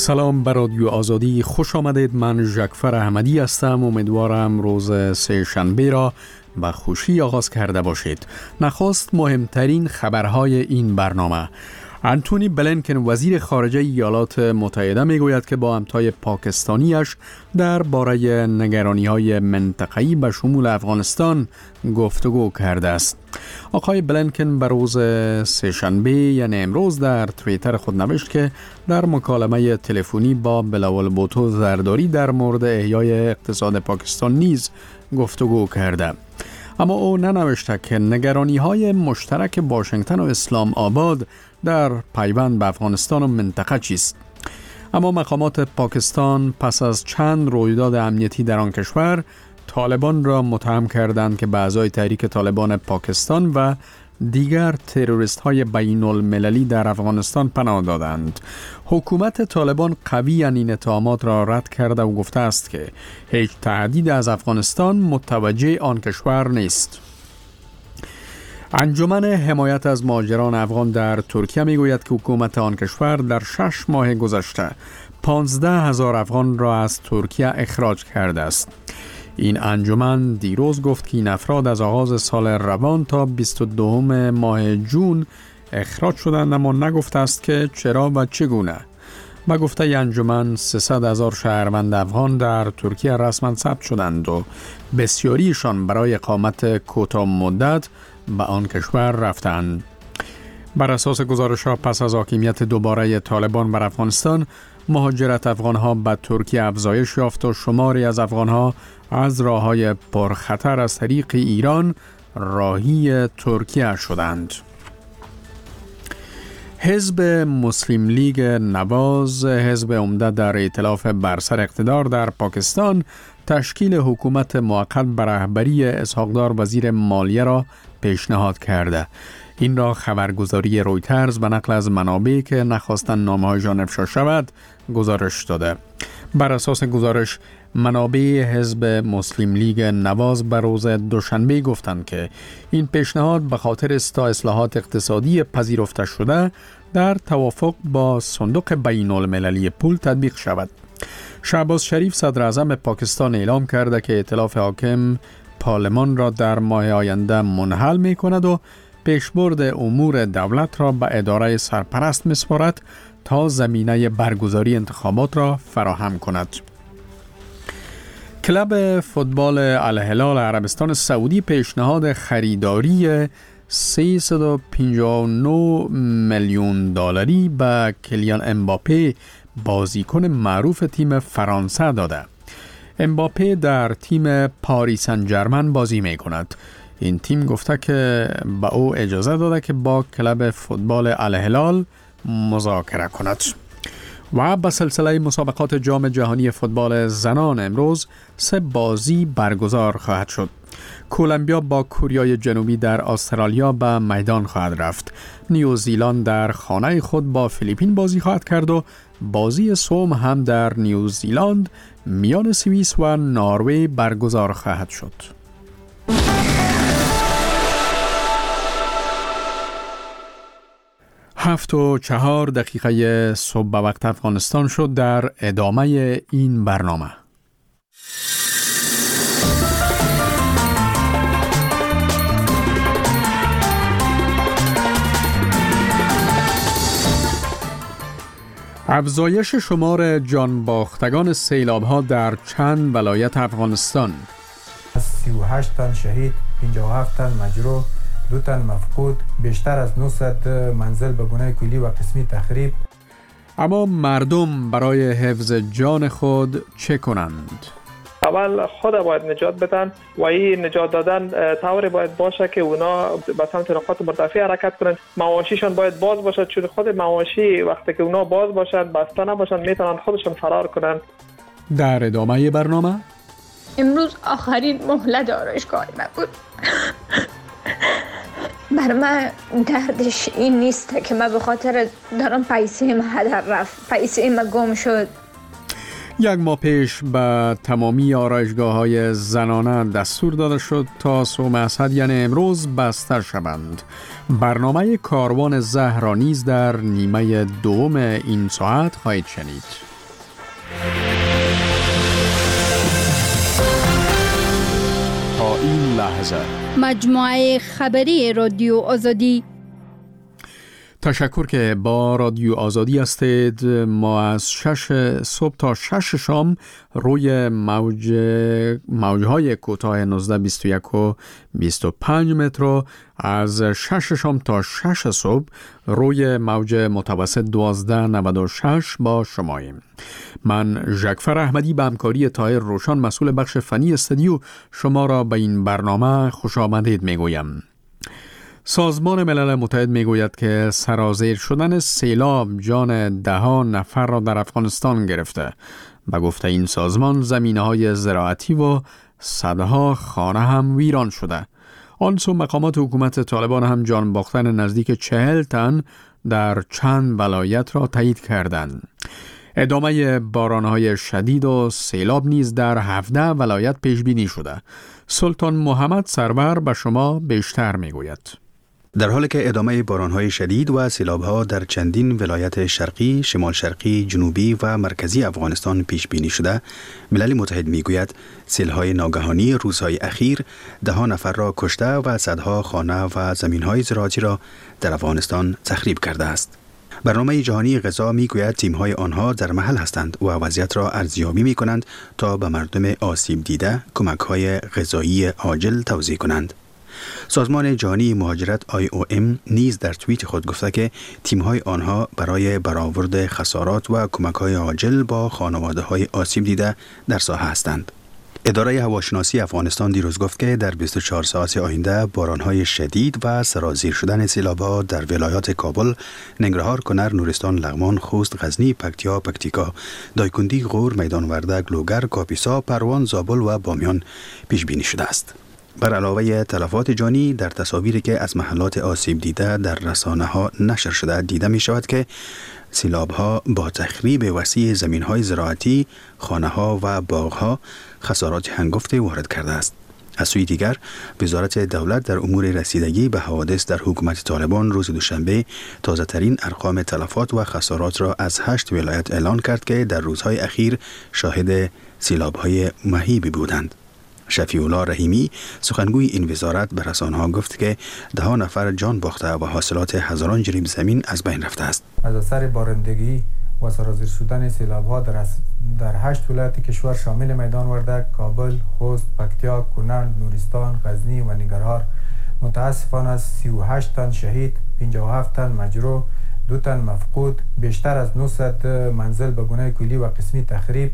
سلام بر رادیو آزادی، خوش آمدید. من ژکفر احمدی هستم. امیدوارم روز سه شنبه را به خوشی آغاز کرده باشید. نخست مهمترین خبرهای این برنامه. انتونی بلینکن وزیر خارجه ایالات متحده میگوید که با همتای پاکستانیش درباره نگرانی‌های منطقه‌ای به شمول افغانستان گفتگو کرده است. آقای بلینکن به روز سه‌شنبه یعنی امروز در توییتر خود نوشت که در مکالمه تلفنی با بلاول بوتو زرداری در مورد احیای اقتصاد پاکستان نیز گفتگو کرده. اما او ننوشته که نگرانی‌های مشترک واشنگتن و اسلام آباد در پیوند به افغانستان و منطقه چیست. اما مقامات پاکستان پس از چند رویداد امنیتی در آن کشور طالبان را متهم کردند که به اعضای تحریک طالبان پاکستان و دیگر تروریست‌های بین المللی در افغانستان پناه دادند. حکومت طالبان قویاً این اتهامات را رد کرده و گفته است که هیچ تهدید از افغانستان متوجه آن کشور نیست. انجمن حمایت از مهاجران افغان در ترکیه میگوید که حکومت آن کشور در 6 ماه گذشته 15,000 افغان را از ترکیه اخراج کرده است. این انجمن دیروز گفت که این افراد از آغاز سال روان تا 22 ماه جون اخراج شدند، اما نگفته است که چرا و چگونه. با گفته انجمن 300,000 شهروند افغان در ترکیه رسما ثبت شدند و بسیاریشان برای اقامت کوتاه مدت به آن کشور رفتند. بر اساس گزارش‌ها پس از حاکمیت دوباره طالبان بر افغانستان، مهاجرت افغان‌ها به ترکیه افزایش یافت و شماری از افغان‌ها از راه‌های پرخطر از طریق ایران راهی ترکیه شدند. حزب مسلم لیگ نواز، حزب عمده در ائتلاف بر سر اقتدار در پاکستان، تشکیل حکومت موقت بر رهبری اسحاق دار وزیر مالیه را پیشنهاد کرده. این را خبرگزاری رویترز به نقل از منابعی که نخواستند نامه‌هایشان افشا شود گزارش داده. بر اساس گزارش، منابع حزب مسلم لیگ نواز بر روز دوشنبه گفتند که این پیشنهاد به خاطر اصلاحات اقتصادی پذیرفته شده در توافق با صندوق بین المللی پول تطبیق شود. شهباز شریف صدر اعظم پاکستان اعلام کرده که ائتلاف حاکم پارلمان را در ماه آینده منحل می کند و پیشبرد امور دولت را به اداره سرپرست می‌سپارد تا زمینه برگزاری انتخابات را فراهم کند. کلب فوتبال الهلال عربستان سعودی پیشنهاد خریداری 359 میلیون دلاری به کلیان امباپه، بازیکن معروف تیم فرانسه داده. امباپه در تیم پاریس سن ژرمن بازی می کند. این تیم گفته که به او اجازه داده که با کلب فوتبال الهلال مذاکره کند. و به سلسله مسابقات جام جهانی فوتبال زنان امروز 3 بازی برگزار خواهد شد. کولومبیا با کوریای جنوبی در استرالیا به میدان خواهد رفت. نیوزیلند در خانه خود با فیلیپین بازی خواهد کرد و بازی سوم هم در نیوزیلند میان سوئیس و نروژ برگزار خواهد شد. 7:04 صبح به وقت افغانستان شد. در ادامه این برنامه افزایش شمار جانباختگان سیلاب‌ها در چند ولایت افغانستان. 38 تن شهید، 57 تن مجروح، 2 تن مفقود، بیشتر از 900 منزل به گونه کلی و قسمی تخریب. اما مردم برای حفظ جان خود چه کنند؟ اول خود باید نجات بدن و این نجات دادن طوری باید باشه که اونا به سمت نقاط مرتفع حرکت کنند. مواشیشان باید باز باشد، چون خود مواشی وقتی که اونا باز باشند، بسته نباشند، میتونن خودشون فرار کنند. در ادامه برنامه امروز آخرین مهلت آرایشگاه من بود. بر من دردش این نیست که من به خاطر دارم پیسه ما هدر رفت، پیسه ما گم شد. 1 ماه پیش به تمامی آرایشگاه‌های زنانه دستور داده شد تا صبح اسد یعنی امروز بسته شوند. برنامه کاروان زهر را نیز در نیمه دوم این ساعت خواهید شنید. این لحظه. مجموعه خبری رادیو آزادی. تشکر که با رادیو آزادی هستید. ما از 6 صبح تا 6 شام روی موجهای کوتاه 1921 و 25 متر، از 6 شام تا 6 صبح روی موج متوسط 1296 با شماییم. من ژکفر احمدی به همکاری طاهر روشن مسئول بخش فنی استودیو شما را به این برنامه خوش آمدید میگویم. سازمان ملل متحد میگوید که سرازیر شدن سیلاب جان 10 نفر را در افغانستان گرفته. به گفته این سازمان زمینه‌های زراعتی و صدها خانه هم ویران شده. آنسو مقامات حکومت طالبان هم جان باختن نزدیک 40 تن در چند ولایت را تایید کردند. ادامه بارانهای شدید و سیلاب نیز در 17 ولایت پیش بینی شده. سلطان محمد سرور به شما بیشتر میگوید. در حالی که ادامه بارانهای شدید و سیلاب‌ها در چندین ولایت شرقی، شمال شرقی، جنوبی و مرکزی افغانستان پیش بینی شده، ملل متحد میگوید سیل‌های ناگهانی روزهای اخیر 10 نفر را کشته و صدها خانه و زمین‌های زراعتی را در افغانستان تخریب کرده است. برنامه جهانی غذا میگوید تیم‌های آنها در محل هستند و وضعیت را ارزیابی می‌کنند تا به مردم آسیب دیده کمک‌های غذایی عاجل توزیع کنند. سازمان جهانی مهاجرت IOM نیز در توییت خود گفته که تیم‌های آنها برای برآورد خسارات و کمک‌های عاجل با خانواده‌های آسیب دیده در ساحه هستند. اداره هواشناسی افغانستان دیروز گفت که در 24 ساعت آینده باران‌های شدید و سرازیر شدن سیلاب‌ها در ولایات کابل، ننگرهار، کنر، نورستان، لغمان، خوست، غزنی، پکتیا، پکتیکا، دایکنډي، غور، میدان وردک، لوگر، کاپیسا، پروان، زابل و بامیان پیش بینی شده است. بر علاوه تلفات جانی، در تصاویری که از محلات آسیب دیده در رسانه‌ها نشر شده دیده می شود که سیلاب‌ها با تخریب وسیع زمین‌های زراعتی، خانه‌ها و باغ‌ها خسارات هنگفتی وارد کرده است. از سوی دیگر، وزارت دولت در امور رسیدگی به حوادث در حکومت طالبان روز دوشنبه تازه‌ترین ارقام تلفات و خسارات را از 8 ولایت اعلان کرد که در روزهای اخیر شاهد سیلاب‌های مهیبی بودند. شفیع الله رحیمی سخنگوی این وزارت به رسانه‌ها گفت که 10 نفر جان باخته و حاصلات هزاران جریب زمین از بین رفته است. از اثر بارندگی و سرازیر شدن سیلاب‌ها در 8 ولایت کشور شامل میدان وردک، کابل، خوست، پکتیا، کنر، نورستان، غزنی و ننگرهار متاسفانه 38 تن شهید، 57 تن مجروح، 2 تن مفقود، بیشتر از 900 منزل به گونه کلی و قسمی تخریب،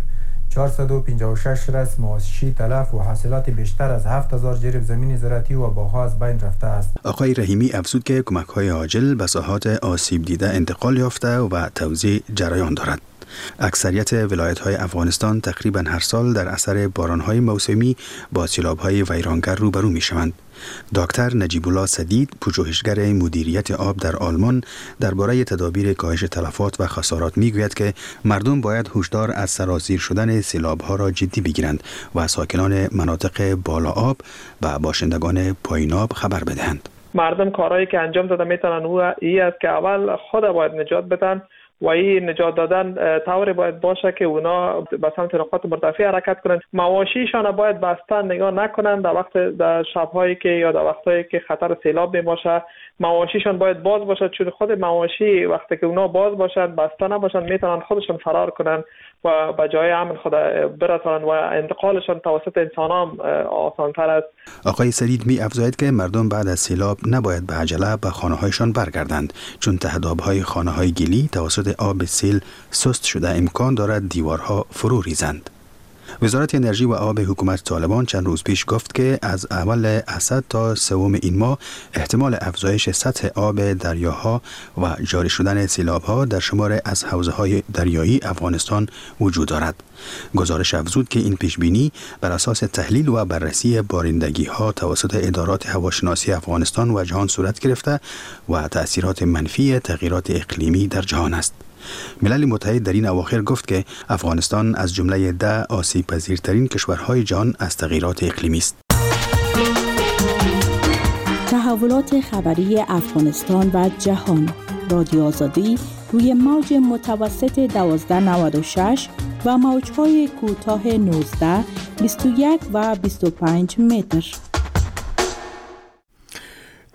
456 رس مواشی تلف و حاصلات بیشتر از 7000 جریب زمین زراعتی و باغ‌ها از بین رفته است. آقای رحیمی افزود که کمک‌های عاجل به ساحات آسیب دیده انتقال یافته و توزیع جریان دارد. اکثریت ولایت‌های افغانستان تقریباً هر سال در اثر باران‌های موسمی با سیلاب‌های ویرانگر روبرو می‌شوند. دکتر نجیب الله سدید، پژوهشگر مدیریت آب در آلمان، درباره تدابیر کاهش تلفات و خسارات میگوید که مردم باید هشدار از سرازیر شدن سیلاب‌ها را جدی بگیرند و ساکنان مناطق بالا آب و باشندگان پایین آب خبر بدهند. مردم کارهایی که انجام داده میتونن این است که اول خود باید نجات بدن و این نجات دادن طوری باید باشه که اونا به سمت نقاط مرتفع حرکت کنند. مواشیشان باید بسته نگاه نکنند در شب‌هایی که یا در وقتایی که خطر سیلاب میباشه. مواشیشان باید باز باشد، چون خود مواشی وقتی که اونا باز باشد بسته نباشند میتونن خودشون فرار کنند و به جای امن خود برسانند و انتقالشان توسط انسان هم آسان‌تر است. آقای سدید می افزاید که مردم بعد از سیلاب نباید به عجله به خانه‌هایشان برگردند، چون تهداب‌های خانه‌های گلی توسط آب سیل سست شده امکان دارد دیوارها فرو ریزند. وزارت انرژی و آب حکومت طالبان چند روز پیش گفت که از اول اسد تا سوم این ماه احتمال افزایش سطح آب دریاها و جاری شدن سیلاب‌ها در شمار از حوزه‌های دریایی افغانستان وجود دارد. گزارش افزود که این پیشبینی بر اساس تحلیل و بررسی بارندگی‌ها توسط ادارات هواشناسی افغانستان و جهان صورت گرفته و تأثیرات منفی تغییرات اقلیمی در جهان است. ملل متحد در این اواخر گفت که افغانستان از جمله 10 آسیب پذیرترین کشورهای جهان از تغییرات اقلیمی است. تحولات خبری افغانستان و جهان، رادیو آزادی روی موج متوسط 1296 و موج‌های کوتاه 19، 21 و 25 متر.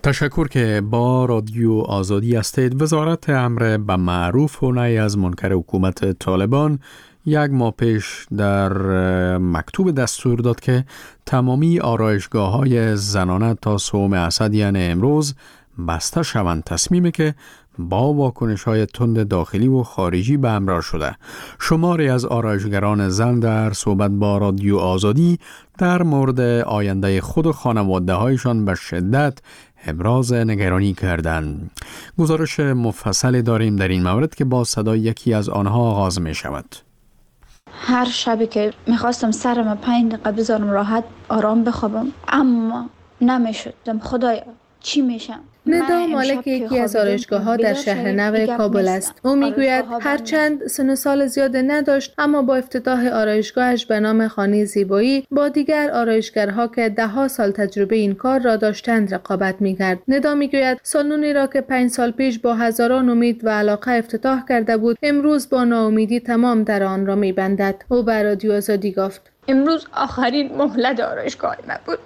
تشکر که با رادیو آزادی هستید. وزارت امر به معروف و نهی از منکر حکومت طالبان 1 ماه پیش در مکتوب دستور داد که تمامی آرایشگاه‌های زنانه تا صوم اسد یعنی امروز بسته شوند، تصمیمی که با واکنش‌های تند داخلی و خارجی به همراه شده. شماری از آرایشگران زن در صحبت با رادیو آزادی در مورد آینده خود و خانواده‌هایشان به شدت ابراز نگرانی کردند. گزارش مفصل داریم در این مورد که با صدای یکی از آنها آغاز می شود. هر شبی که میخواستم سرم 5 دقیقه بذارم راحت آرام بخوابم، اما نمیشد. خدایا چی میشم؟ ندا مالک یکی از آرایشگاه‌ها در شهر نو کابل است. او میگوید هرچند سن سال زیاد نداشت، اما با افتتاح آرایشگاهش به نام خانه زیبایی با دیگر آرایشگرها که 10 سال تجربه این کار را داشتند رقابت می‌کرد. ندا میگوید سالنی را که 5 سال پیش با هزاران امید و علاقه افتتاح کرده بود، امروز با ناامیدی تمام در آن را می‌بندد. او به رادیو آزادی گفت: امروز آخرین مهلت آرایشگاه ما بود.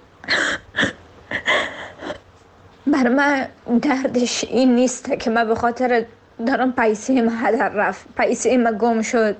بر من دردش این نیست که من به خاطر دارم پیسه ما هدر رفت، پیسه ما گم شد،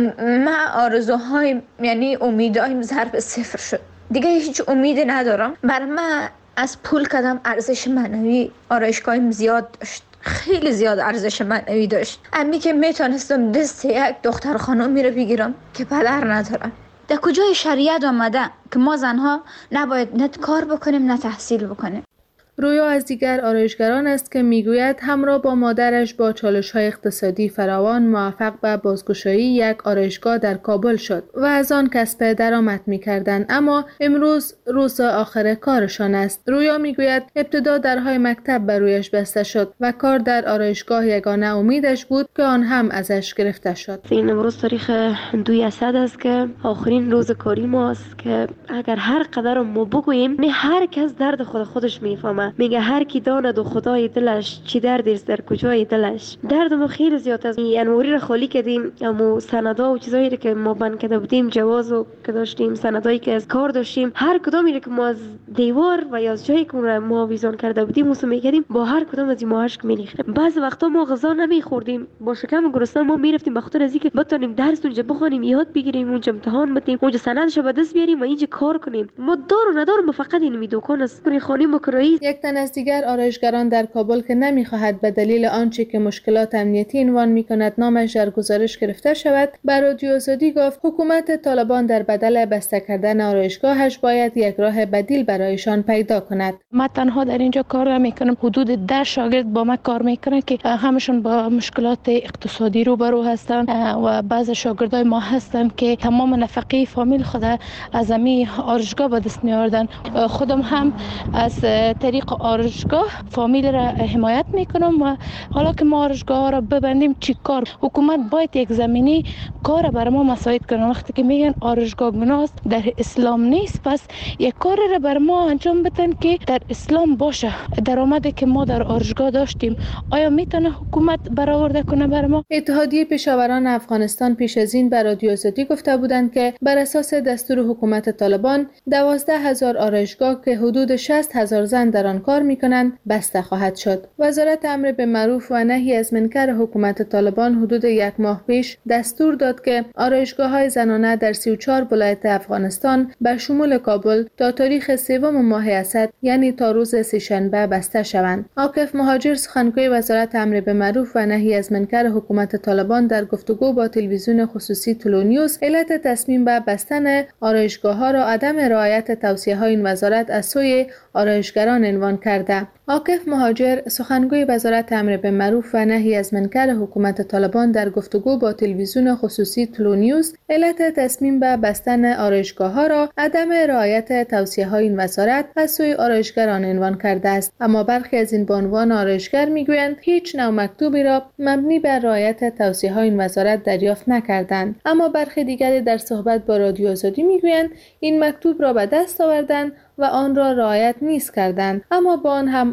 من آرزوهای یعنی امیدهایم ضرب 0 شد، دیگه هیچ امیدی ندارم. بر من از پول کدام ارزش معنوی آرایشگاهیم زیاد داشت، خیلی زیاد ارزش معنوی داشت. امی که میتونستم دست یک دختر خانم رو بگیرم که پدر ندارم. در کجای شریعت آمده که ما زنها نباید نه کار بکنیم نه تحصیل بکنیم؟ رویا از دیگر آرایشگران است که میگوید همراه با مادرش با چالش‌های اقتصادی فراوان موفق به بازگشایی یک آرایشگاه در کابل شد و از آن کسب درآمد می‌کردند، اما امروز روز آخر کارشان است. رویا میگوید ابتدا درهای مکتب برویش بسته شد و کار در آرایشگاه یگانه امیدش بود که آن هم ازش گرفته شد. این امروز تاریخ 2 اسد است که آخرین روز کاری ماست که اگر هر قدر ما بگوییم هر کس درد خودش میفهمه. میگه هر کی داند و خدای دلش چی دردی است در کجای دلش. درد ما خیلی زیاد است. انوری را خالی کردیم، اما سندا و چیزایی که ما بند کرده بودیم، جوازو که داشتیم، سندایی که از کار داشتیم، هر کدامی که ما از دیوار و یا از جایی که ما ویزان کرده بودیم موسم میکردیم، با هر کدام از ما اشک میریختیم. بعضی وقتا ما غذا نمیخوردیم، با شکم گرسنه ما میرفتیم به خاطر از اینکه بتونیم درس اونجا بخونیم، یاد بگیریم، اونجا امتحان بدیم، اونجا سندش به دست بیاریم و اینجا کار کنیم. ما دار و ندار فقط این دکان است خانه مکرایی. یک تن از دیگر آرایشگران در کابل که نمیخواهد به دلیل آنچه که مشکلات امنیتی عنوان میکند نامش در گزارش گرفته شود، بر رادیو آزادی گفت حکومت طالبان در بدل بسته کردن آرایشگاهش باید یک راه بدیل برایشان پیدا کند. من تنها در اینجا کار نمیکنم، حدود 10 شاگرد با من کار میکنن که همشون با مشکلات اقتصادی روبرو هستن و بعض شاگردای ما هستن که تمام نفقه فامیل خود از امی آرایشگاه به دست میآوردن. خودم هم از طریق آرایشگاه فامیل را حمایت میکنم و حالا که ما آرایشگاه را ببندیم چی کار؟ حکومت باید یک زمینی کار برای ما مساعد کنه. وقتی که میگن آرایشگاه گناه است، در اسلام نیست، پس یک کار را برای ما انجام بدن که در اسلام باشه. درآمدی که ما در آرایشگاه داشتیم آیا میتونه حکومت برآورده کنه برای ما؟ اتحادیه پیشاوران افغانستان پیش از این به رادیو آزادی گفته بودند که بر اساس دستور حکومت طالبان 12,000 آرایشگاه که حدود 60,000 زن در آن کار میکنند بسته خواهد شد. وزارت امر به معروف و نهی از منکر حکومت طالبان حدود 1 ماه پیش دستور داد که آرایشگاه‌های زنانه در 34 ولایت افغانستان به شمول کابل تا تاریخ 3 ماه اسد یعنی تا روز سه‌شنبه بسته شوند. عاکف مهاجر سخنگوی وزارت امر به معروف و نهی از منکر حکومت طالبان در گفتگو با تلویزیون خصوصی طلوع نیوز علت تصمیم به بستن آرایشگاه‌ها را عدم رعایت توصیه‌های این وزارت از سوی آرایشگران عنوان کرده. عاکف مهاجر سخنگوی وزارت امر به معروف و نهی از منکر حکومت طالبان در گفتگو با تلویزیون خصوصی طلوع نیوز علت تصمیم به بستن آرایشگاه‌ها را عدم رعایت توصیه‌های این وزارت از سوی آرایشگران عنوان کرده است. اما برخی از این بانوان آرایشگر میگویند هیچ نوع مکتوبی را مبنی بر رعایت توصیه‌های این وزارت دریافت نکردند. اما برخی دیگری در صحبت با رادیو آزادی میگویند این مکتوب را به دست آوردند و آن را رعایت نیست کردند، اما با آن هم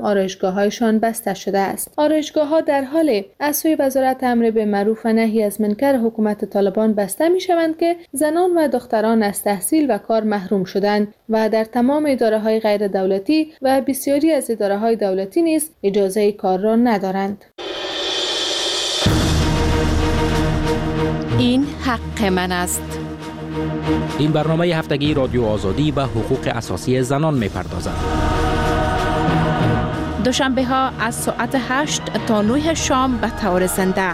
هم آرایشگاه‌هایشان بسته شده است. آرایشگاه‌ها در حال از سوی وزارت امر بالمعروف و نهی از منکر حکومت طالبان بسته می‌شوند که زنان و دختران از تحصیل و کار محروم شدند و در تمام اداره‌های غیر دولتی و بسیاری از اداره‌های دولتی نیز اجازه کار را ندارند. این حق من است. این برنامه هفتگی رادیو آزادی به حقوق اساسی زنان می‌پردازد. دوشنبه ها از ساعت 8 تا 9 شام به طور زنده.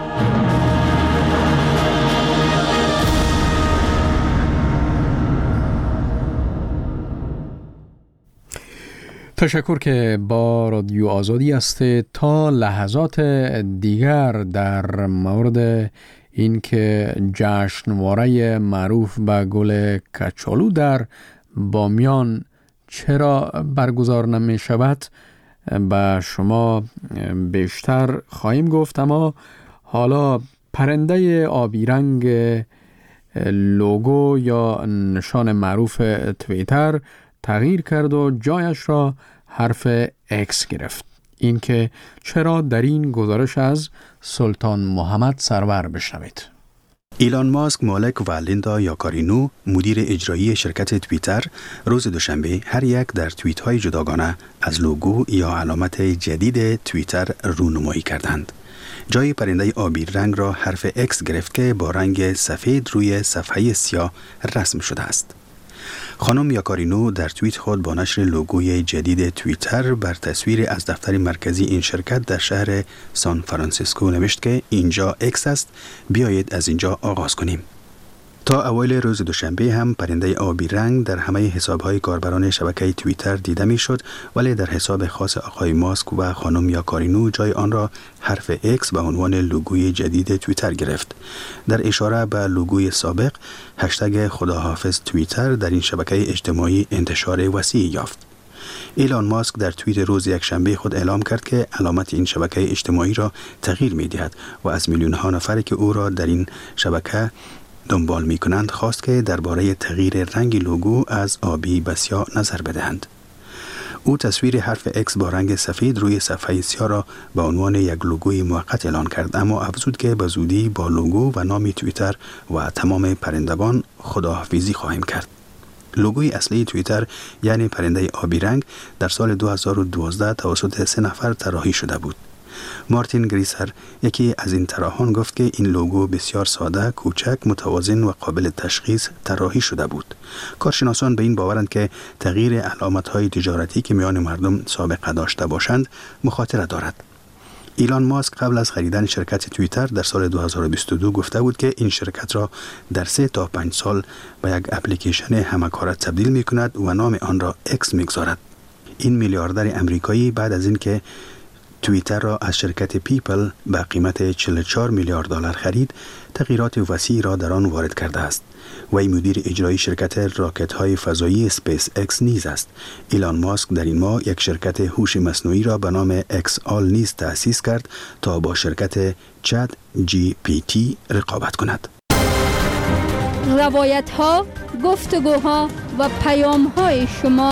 تشکر که با رادیو آزادی هستید. تا لحظات دیگر در مورد این که جشنواره معروف به گل کچالو در بامیان چرا برگزار نمی شود به شما بیشتر خواهیم گفت، اما حالا پرنده آبی رنگ لوگو یا نشان معروف توییتر تغییر کرد و جایش را حرف X گرفت. این که چرا در این گزارش از سلطان محمد سرور بشنوید. ایلان ماسک مالک و لیندا یاکارینو مدیر اجرایی شرکت توییتر روز دوشنبه هر یک در توییت های جداگانه از لوگو یا علامت جدید توییتر رونمایی کردند. جای پرنده آبی رنگ را حرف X گرفت که با رنگ سفید روی صفحه سیاه رسم شده است. خانم یاکارینو در توییت خود با نشر لوگوی جدید توییتر بر تصویر از دفتر مرکزی این شرکت در شهر سان فرانسیسکو نوشت که اینجا X است، بیایید از اینجا آغاز کنیم. تا اوایل روز دوشنبه هم پرنده آبی رنگ در همه حساب‌های کاربران شبکه توییتر دیده می‌شد، ولی در حساب خاص آقای ماسک و خانم یاکارینو جای آن را حرف X به عنوان لوگوی جدید توییتر گرفت. در اشاره به لوگوی سابق، هشتگ خداحافظ توییتر در این شبکه اجتماعی انتشار وسیعی یافت. ایلان ماسک در توییت روز یکشنبه خود اعلام کرد که علامت این شبکه اجتماعی را تغییر می‌دهد و از میلیون‌ها نفری که او را در این شبکه دنبال می کنند خواست که درباره تغییر رنگ لوگو از آبی به سیاه نظر بدهند. او تصویر حرف X با رنگ سفید روی صفحه سیاه را به عنوان یک لوگوی موقت اعلان کرد، اما افزود که به زودی با لوگو و نام توییتر و تمام پرندگان خداحافظی خواهیم کرد. لوگوی اصلی توییتر یعنی پرنده آبی رنگ در سال 2012 توسط 3 نفر طراحی شده بود. مارتین گریسر یکی از این طراحان گفت که این لوگو بسیار ساده، کوچک، متوازن و قابل تشخیص طراحی شده بود. کارشناسان به این باورند که تغییر علامت‌های تجارتی که میان مردم سابقه داشته باشند مخاطره دارد. ایلان ماسک قبل از خریدن شرکت توییتر در سال 2022 گفته بود که این شرکت را در 3 تا 5 سال به یک اپلیکیشن همکاره تبدیل می‌کند و نام آن را X می‌گذارد. این میلیاردر امریکایی بعد از اینکه توییتر را از شرکت پیپل به قیمت 44 میلیارد دلار خرید، تغییرات وسیعی را در آن وارد کرده است. وی مدیر اجرایی شرکت راکت های فضایی اسپیس اکس نیز است. ایلان ماسک در این ماه یک شرکت هوش مصنوعی را به نام اکس آل نیز تأسیس کرد تا با شرکت چت جی پی تی رقابت کند. روایت ها، گفتگوها و پیام های شما،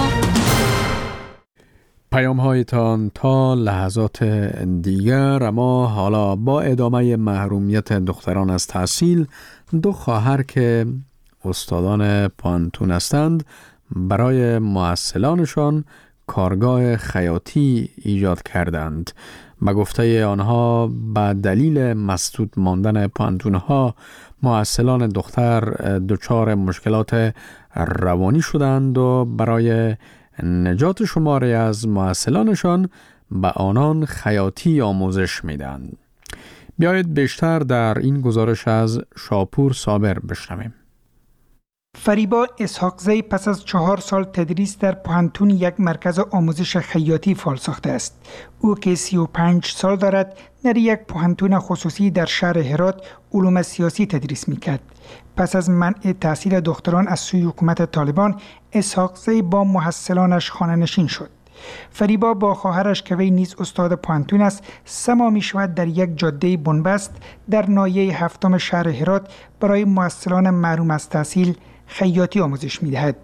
پیام هایتان تا لحظات دیگر. اما حالا با ادامه محرومیت دختران از تحصیل، 2 خواهر که استادان پانتون هستند برای معسلانشان کارگاه خیاطی ایجاد کردند. به گفته آنها به دلیل مسدود ماندن پانتونها معسلان دختر دچار مشکلات روانی شدند و برای نجات شماری از معسلانشان به آنان خیاطی آموزش میدن. بیایید بیشتر در این گزارش از شاپور صابر بشنویم. فریبا اسحاقزی پس از 4 سال تدریس در پانتون یک مرکز آموزش خیاطی فعال ساخته است. او که 35 سال دارد در یک پانتون خصوصی در شهر هرات علوم سیاسی تدریس میکرد. پس از منع تحصیل دختران از سوی حکومت طالبان، اسحاقزی با محصلانش خانه نشین شد. فریبا با خواهرش که وی نیز استاد پانتون است، سما می شود در یک جاده بنبست در ناحیه 7 شهر هرات برای محصلان محروم از تحصیل خیاطی آموزش می دهد.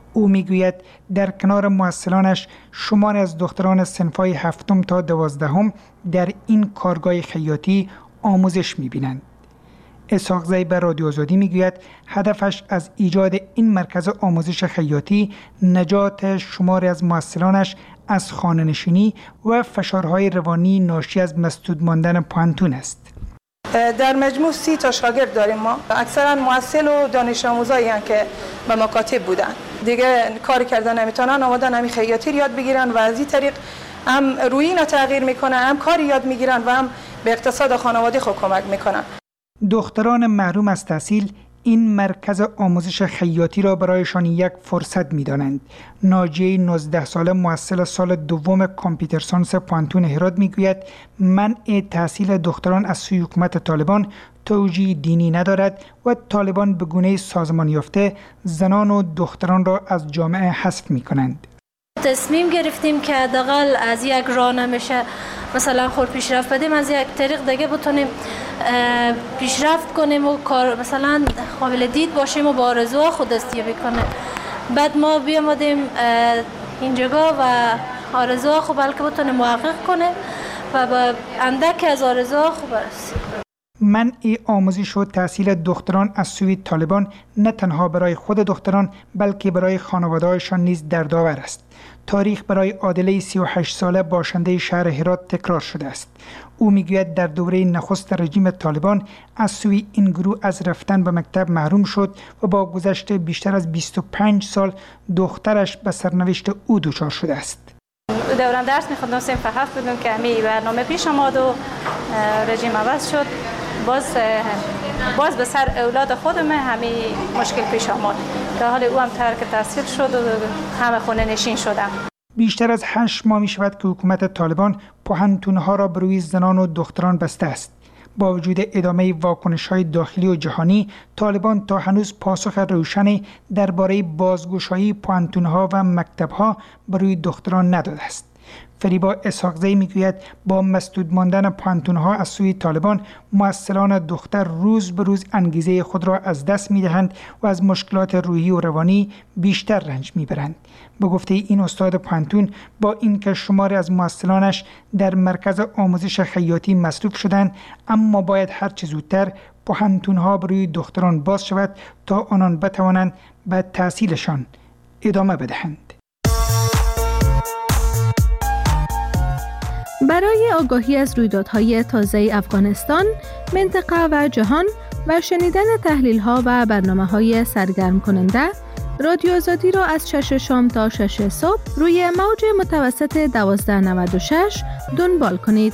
او میگوید در کنار محصلانش شماری از دختران صنف‌های 7 تا 12 در این کارگاه خیاطی آموزش می‌بینند. اسحاق زی به رادیو آزادی میگوید هدفش از ایجاد این مرکز آموزش خیاطی نجات شماری از محصلانش از خانه‌نشینی و فشارهای روانی ناشی از مسدود ماندن پانتون است. در مجموع 30 تا شاگرد داریم ما. اکثرا محصل و دانش آموزایی هستند که به مکاتب بودن. دیگه کار کردن نمیتونن، آمدن همین خیاطی یاد بگیرن و از این طریق هم روینا تغییر میکنه، هم کار یاد میگیرن و هم به اقتصاد خانواده خود کمک میکنن. دختران محروم از تحصیل این مرکز آموزش خیاطی را برایشان یک فرصت می‌دانند. ناجیه 19 ساله محصل سال دوم کامپیوتر ساینس پانتون هرات میگوید منع تحصیل دختران از سوی حکومت طالبان توجیه دینی ندارد و طالبان به گونه سازمان یافته زنان و دختران را از جامعه حذف می‌کنند. تصمیم گرفتیم که حداقل از یک راه نمیشه مثلا خود پیشرفت بدیم، از یک طریق دیگه بتونیم پیشرفت کنیم و کار مثلا قابل دید باشیم و با آرزوها خود دستیابی کنیم. بعد ما بیامدیم اینجا و آرزوها خود بلکه بتونیم محقق کنیم و با اندک از آرزوها خوب برسیم. منع آموزش و تحصیل دختران از سوی طالبان نه تنها برای خود دختران بلکه برای خانواده‌هایشان نیز دردآور است. تاریخ برای عادله 38 ساله باشنده شهر هرات تکرار شده است. او میگوید در دوره نخست رژیم طالبان از سوی این گروه از رفتن به مکتب محروم شد و با گذشت بیشتر از 25 سال دخترش به سرنوشت او دچار شده است. دوران درس می‌خوندم صنف 7 بودم که همین برنامه پیش آمد و رژیم عوض شد. باز به سر اولاد خودم همین مشکل پیش آمد. در حال او هم ترک تحصیل شد و همه خونه نشین شدم. بیشتر از 8 ماه می شود که حکومت طالبان پوهنتون‌ها را بر روی زنان و دختران بسته است. با وجود ادامه واکنش‌های داخلی و جهانی، طالبان تا هنوز پاسخ روشنی درباره بازگشایی پوهنتون‌ها و مکتب‌ها بر روی دختران نداده است. فریبا اسحاق زی میگوید با مسدود ماندن پانتون‌ها از سوی طالبان محصلان دختر روز به روز انگیزه خود را از دست می‌دهند و از مشکلات روحی و روانی بیشتر رنج می‌برند. به گفته این استاد پانتون با اینکه شماری از محصلانش در مرکز آموزش خیاطی مصروف شدند، اما باید هر چه زودتر پانتون‌ها بروی دختران باز شود تا آنان بتوانند به تحصیلشان ادامه بدهند. برای آگاهی از رویدادهای تازه افغانستان، منطقه و جهان و شنیدن تحلیل‌ها و برنامه‌های سرگرم کننده، رادیو آزادی را از 6 شام تا 6 صبح روی موج متوسط 1296 دنبال کنید.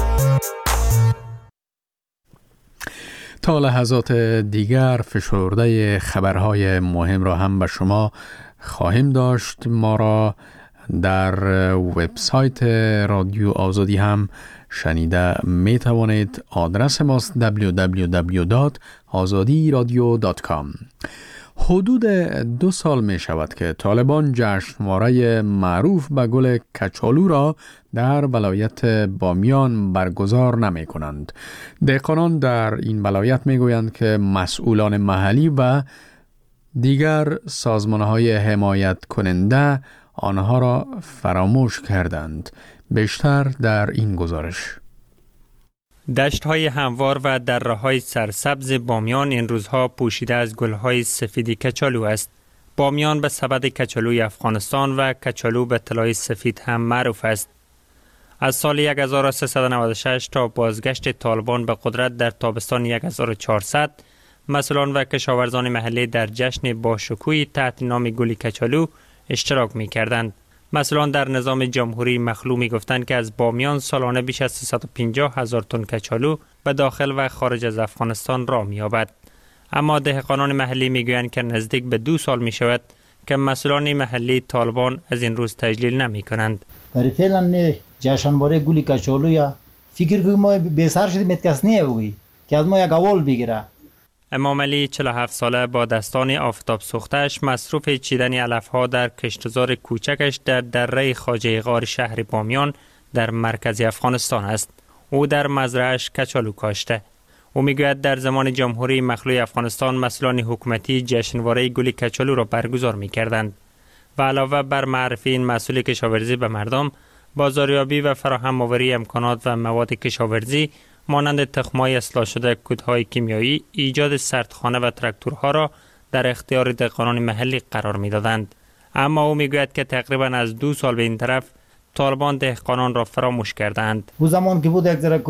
تا لحظات دیگر فشرده خبرهای مهم را هم به شما خواهیم داشت. ما را در وبسایت رادیو آزادی هم شنیده می توانید. آدرس ماست www.azadiradio.com. حدود 2 سال می شود که طالبان جشنواره معروف به گل کچالو را در ولایت بامیان برگزار نمی کنند. دهقانان در این ولایت می گویند که مسئولان محلی و دیگر سازمانهای حمایت کننده آنها را فراموش کردند. بیشتر در این گزارش. دشت‌های هموار و دره‌های سرسبز بامیان این روزها پوشیده از گل‌های سفید کچالو است. بامیان به سبد کچالوی افغانستان و کچالو به طلای سفید هم معروف است. از سال 1396 تا بازگشت طالبان به قدرت در تابستان 1400 مسئولان و کشاورزان محلی در جشن باشکوهی تحت نام گل کچالو اشتراک می کردند. مسئولان در نظام جمهوری مخلوع می گفتند که از بامیان سالانه بیش از 350,000 تن کچالو به داخل و خارج از افغانستان را می یابد. اما دهقانان محلی می گویند که نزدیک به 2 سال می شود که مسئولان محلی طالبان از این روز تجلیل نمی کنند. برای فعلا جشنواره گل کچالو یا فکر کنم ما به سر شدیم کس نیوی که از ما یک اول بگیره. امام علی 47 ساله با دستان آفتاب سوختش مصروف چیدن علفها در کشتزار کوچکش در دره خواجه غار شهر بامیان در مرکز افغانستان است. او در مزرعه‌اش کچالو کاشته. او میگوید در زمان جمهوری مخلوع افغانستان مسئولان حکومتی جشنواره گل کچالو را برگزار میکردند. و علاوه بر معرفی این مسئول کشاورزی به مردم، بازاریابی و فراهم آوری امکانات و مواد کشاورزی مانند تخم‌های اصلاح شده، کودهای کیمیایی، ایجاد سردخانه و تراکتورها را در اختیار دهقانان محلی قرار می‌دادند. اما او میگوید که تقریبا از 2 سال به این طرف طالبان دهقانان را فراموش کردند. او زمان که بود یک ذره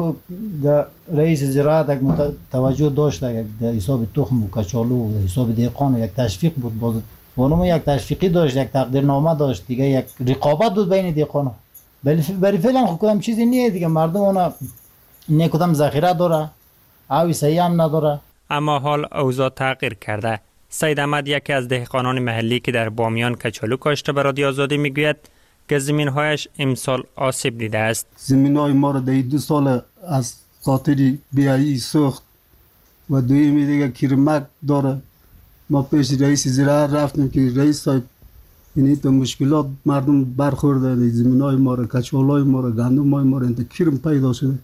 رئیس زراعت یک توجه داشت، یک حساب تخم و کچالو و حساب دهقان یک تشویق بود، بانم یک تشویقی داشت، یک تقدیرنامه داشت، دیگه یک رقابت بود بین دهقانا. ولی فعلا خب کدام چیزی نیست دیگه، مردم اونا نه کدام ذخیره داره، آبی صحیح هم نداره. اما حال اوضاع تغییر کرده. سید احمد یکی از دهقانان محلی که در بامیان کچالو کاشته به رادیو آزادی میگوید که زمین‌هایش امسال آسیب دیده است. زمین‌های ما را در 2 سال از خاطر بیایی سوخت و دویمی دیگه کیرمک داره. ما پیش رئیس زراعت رفتیم که رئیس صاحب این تو مشکلات مردم برخورده، زمین‌های ما را، کچالوهای ما را، گندم‌های ما را انت کیرم پیدا شده.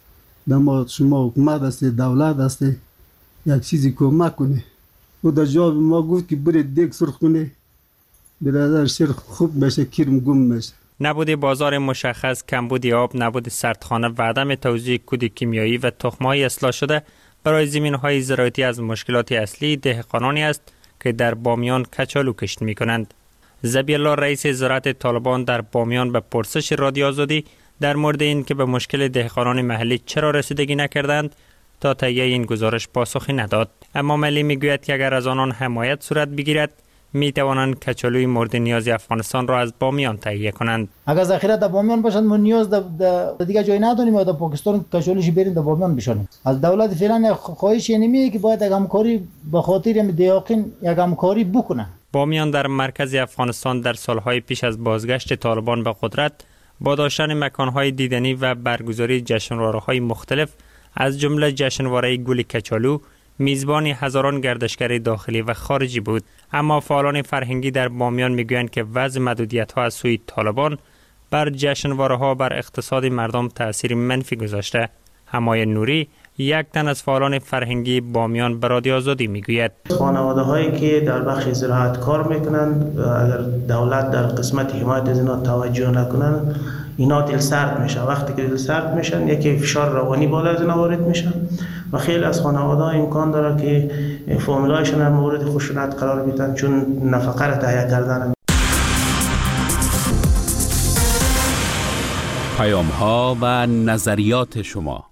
دما شما حکومت است، دولت است، یک چیزی کمک کنه. او در جواب ما گفت که برید دیگ سرخ کنه، برادر سرخ خوب بشه، کیرم گم میشه. نبود بازار مشخص، کمبود آب، نبود سردخانه و عدم توزیع کود کیمیایی و تخم‌های اصلاح شده برای زمین‌های زراعتی از مشکلات اصلی دهقانانی است که در بامیان کچالو کشت می‌کنند. ذبیح الله رئیس زراعت طالبان در بامیان به پرسش رادیو آزادی در مورد این که به مشکل دهقانان محلی چرا رسیدگی نکردند تا تهیه این گزارش پاسخی نداد. اما ملی میگوید که اگر از آنان حمایت صورت بگیرد می توانند کچالوی مورد نیاز افغانستان را از بامیان تهیه کنند. اگر ذخیره در بامیان باشد ما نیاز در دیگه جای نداریم و در پاکستان کچالوش بریم در بامیان بشانیم. از دولت فعلا خواهش اینه که باید یک همکاری به خاطر دیاقین یک همکاری بکنه. بامیان در مرکز افغانستان در سالهای پیش از بازگشت طالبان به قدرت با داشتن مکانهای دیدنی و برگزاری جشنواره‌های مختلف از جمله جشنواره گل کچالو میزبان هزاران گردشگر داخلی و خارجی بود. اما فعالان فرهنگی در بامیان میگویند که وضع محدودیت‌ها از سوی طالبان بر جشنواره‌ها بر اقتصاد مردم تأثیر منفی گذاشته. حمای نوری یک تن از فعالان فرهنگی بامیان به رادیو آزادی میگوید خانواده‌هایی که در بخش زراعت کار میکنند اگر دولت در قسمت حمایت از اینا توجه نکنند اینا دل سرد میشه. وقتی که دل سرد میشن یکی فشار روانی بالا از اینا وارد میشن و خیلی از خانواده‌ها امکان داره که فامیلایشون در مورد خشونت قرار بدن چون نفقه را تهیه کردن. پیام‌ها و نظریات شما.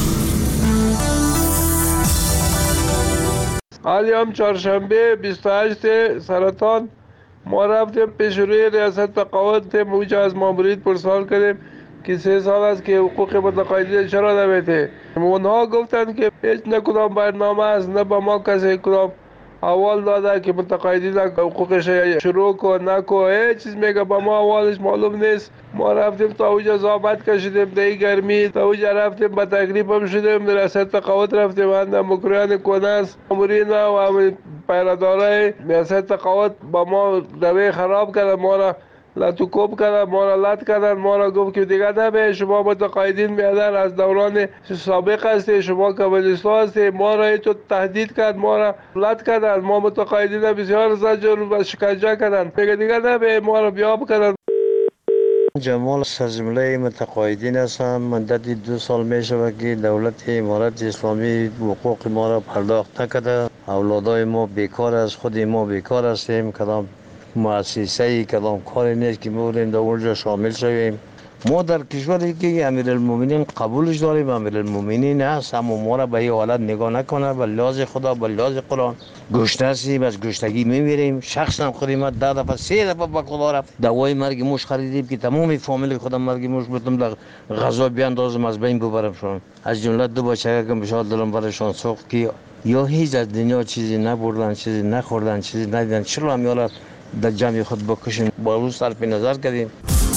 حالی هم چهارشنبه 28 سرطان ما رفتیم پیش روی ریاست تقاعد موجه از مامورین پرسان کردیم که 3 سال است که حقوق متقاعدین چرا نمیده. اونها گفتند که هیچ نه کدام برنامه است نه با ما کسی کدام اول داده که متقاعدین حقوقش شروع کن نکن، هیچ چیز میگه با ما اولش معلوم نیست. ما رفتیم تا اوجا زحمت کشیدیم در گرمی، تا اوجا رفتیم با تکلیف هم شدیم، در ریاست تقاعد رفتیم اندر مکریان کناس مامورین و پیرادارای ریاست تقاعد با ما روی خراب کردن، ما را لطوکوب کردن، ما را لط کردن، ما را گفت که دیگه نبه شما متقاعدین میادن از دوران سابق هستی، شما کمونیستا هستی، ما را تو تهدید کرد، ما را لط کردن، ما متقاعدین بسیار زجر و شکنجه کردن، میگه دیگه نبه ما را بیاب کردن. جمال سرجمله متقاعدین هستم. مدت 2 سال میشه که دولت امارت اسلامی حقوق ما را پرداخت نکرده. اولادای ما بیکار است، خود ما بیکار هستیم، کدام مؤسسه‌ای کدام کاری نیست که می‌بودیم در اونجا شامل شویم. ما در کشوری که امیرالمومنین قبولش داریم، امیرالمومنین هست، اما ما را به این حالت نگاه نکنه. به لحاظ خدا، به لحاظ قرآن گشنه هستیم، از گشنگی میمیریم. شخصا خودی ما 10 دفعه 3 دفعه به خدا رفت دوای مرگ موش خریدیم که تمام فامیل خودم مرگ موش بودم در غذا بیاندازم از بین ببرم شون. از جمله 2 بچه که بشاد دلم برشان سوخت که یا هیچ از دنیا چیزی نبردن، چیزی نخوردن، چیزی ندیدن، چرا هم در جمع خود بکشیم. با روز صرف نظر کردیم.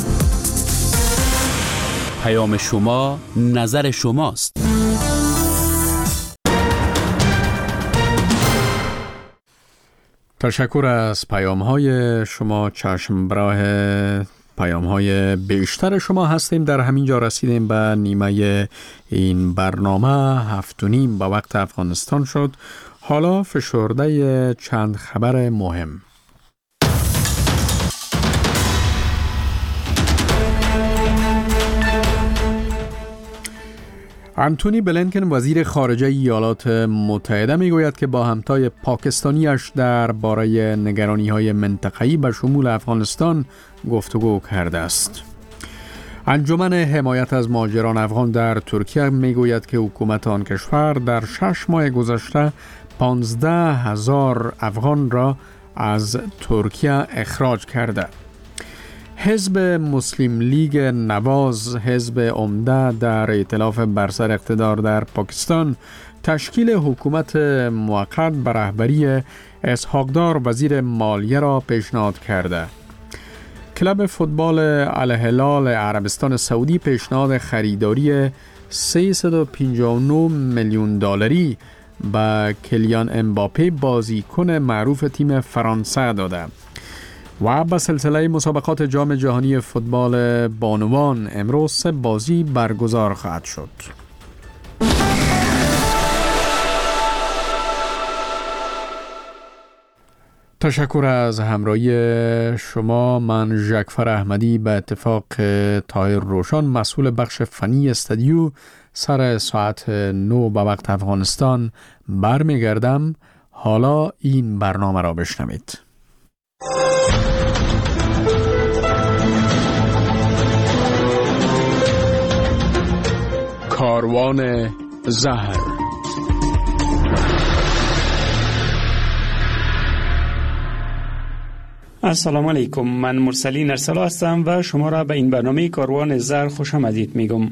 پیام شما نظر شماست. تشکر از پیام‌های شما. چشم براه پیام‌های بیشتر شما هستیم. در همین جا رسیدیم به نیمه این برنامه. 7:30 به وقت افغانستان شد. حالا فشرده چند خبر مهم. انتونی بلینکن وزیر خارجه ایالات متحده میگوید که با همتای پاکستانیش درباره نگرانی‌های منطقه‌ای به شمول افغانستان گفتگو کرده است. انجمن حمایت از مهاجران افغان در ترکیه میگوید که حکومت آن کشور در 6 ماه گذشته 15,000 افغان را از ترکیه اخراج کرده. حزب مسلم لیگ نواز، حزب عمده در ائتلاف بر سر اقتدار در پاکستان، تشکیل حکومت موقت به رهبری اسحاق دار وزیر مالیه را پیشنهاد کرده. کلب فوتبال الهلال عربستان سعودی پیشنهاد خریداری 359 میلیون دلاری به کلیان امباپه بازیکن معروف تیم فرانسه داده. و به سلسله مسابقات جام جهانی فوتبال بانوان امروز 3 بازی برگزار خواهد شد. تشکر از همراهی شما. من ژکفر احمدی به اتفاق طاهر روشن مسئول بخش فنی استودیو سر ساعت 9 به وقت افغانستان برمیگردم. حالا این برنامه را بشنوید. کاروان زهر. السلام علیکم، من مرسلین ارسلا هستم و شما را به این برنامه کاروان زهر خوش آمدید میگم.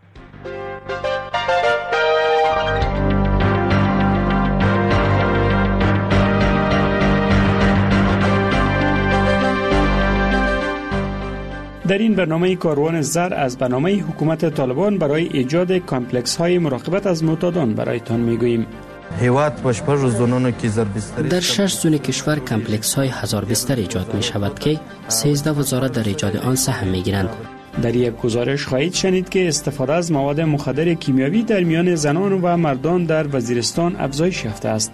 در این برنامه کاروان زر از برنامه حکومت طالبان برای ایجاد کامپلکس های مراقبت از معتادان برایتان میگوییم. در 6 زون کشور کامپلکس های 1000 بستر ایجاد می شود که 13 وزارت در ایجاد آن سهم می گیرند. در یک گزارش خواهید شنید که استفاده از مواد مخدر کیمیاوی در میان زنان و مردان در وزیرستان افزایش یافته است.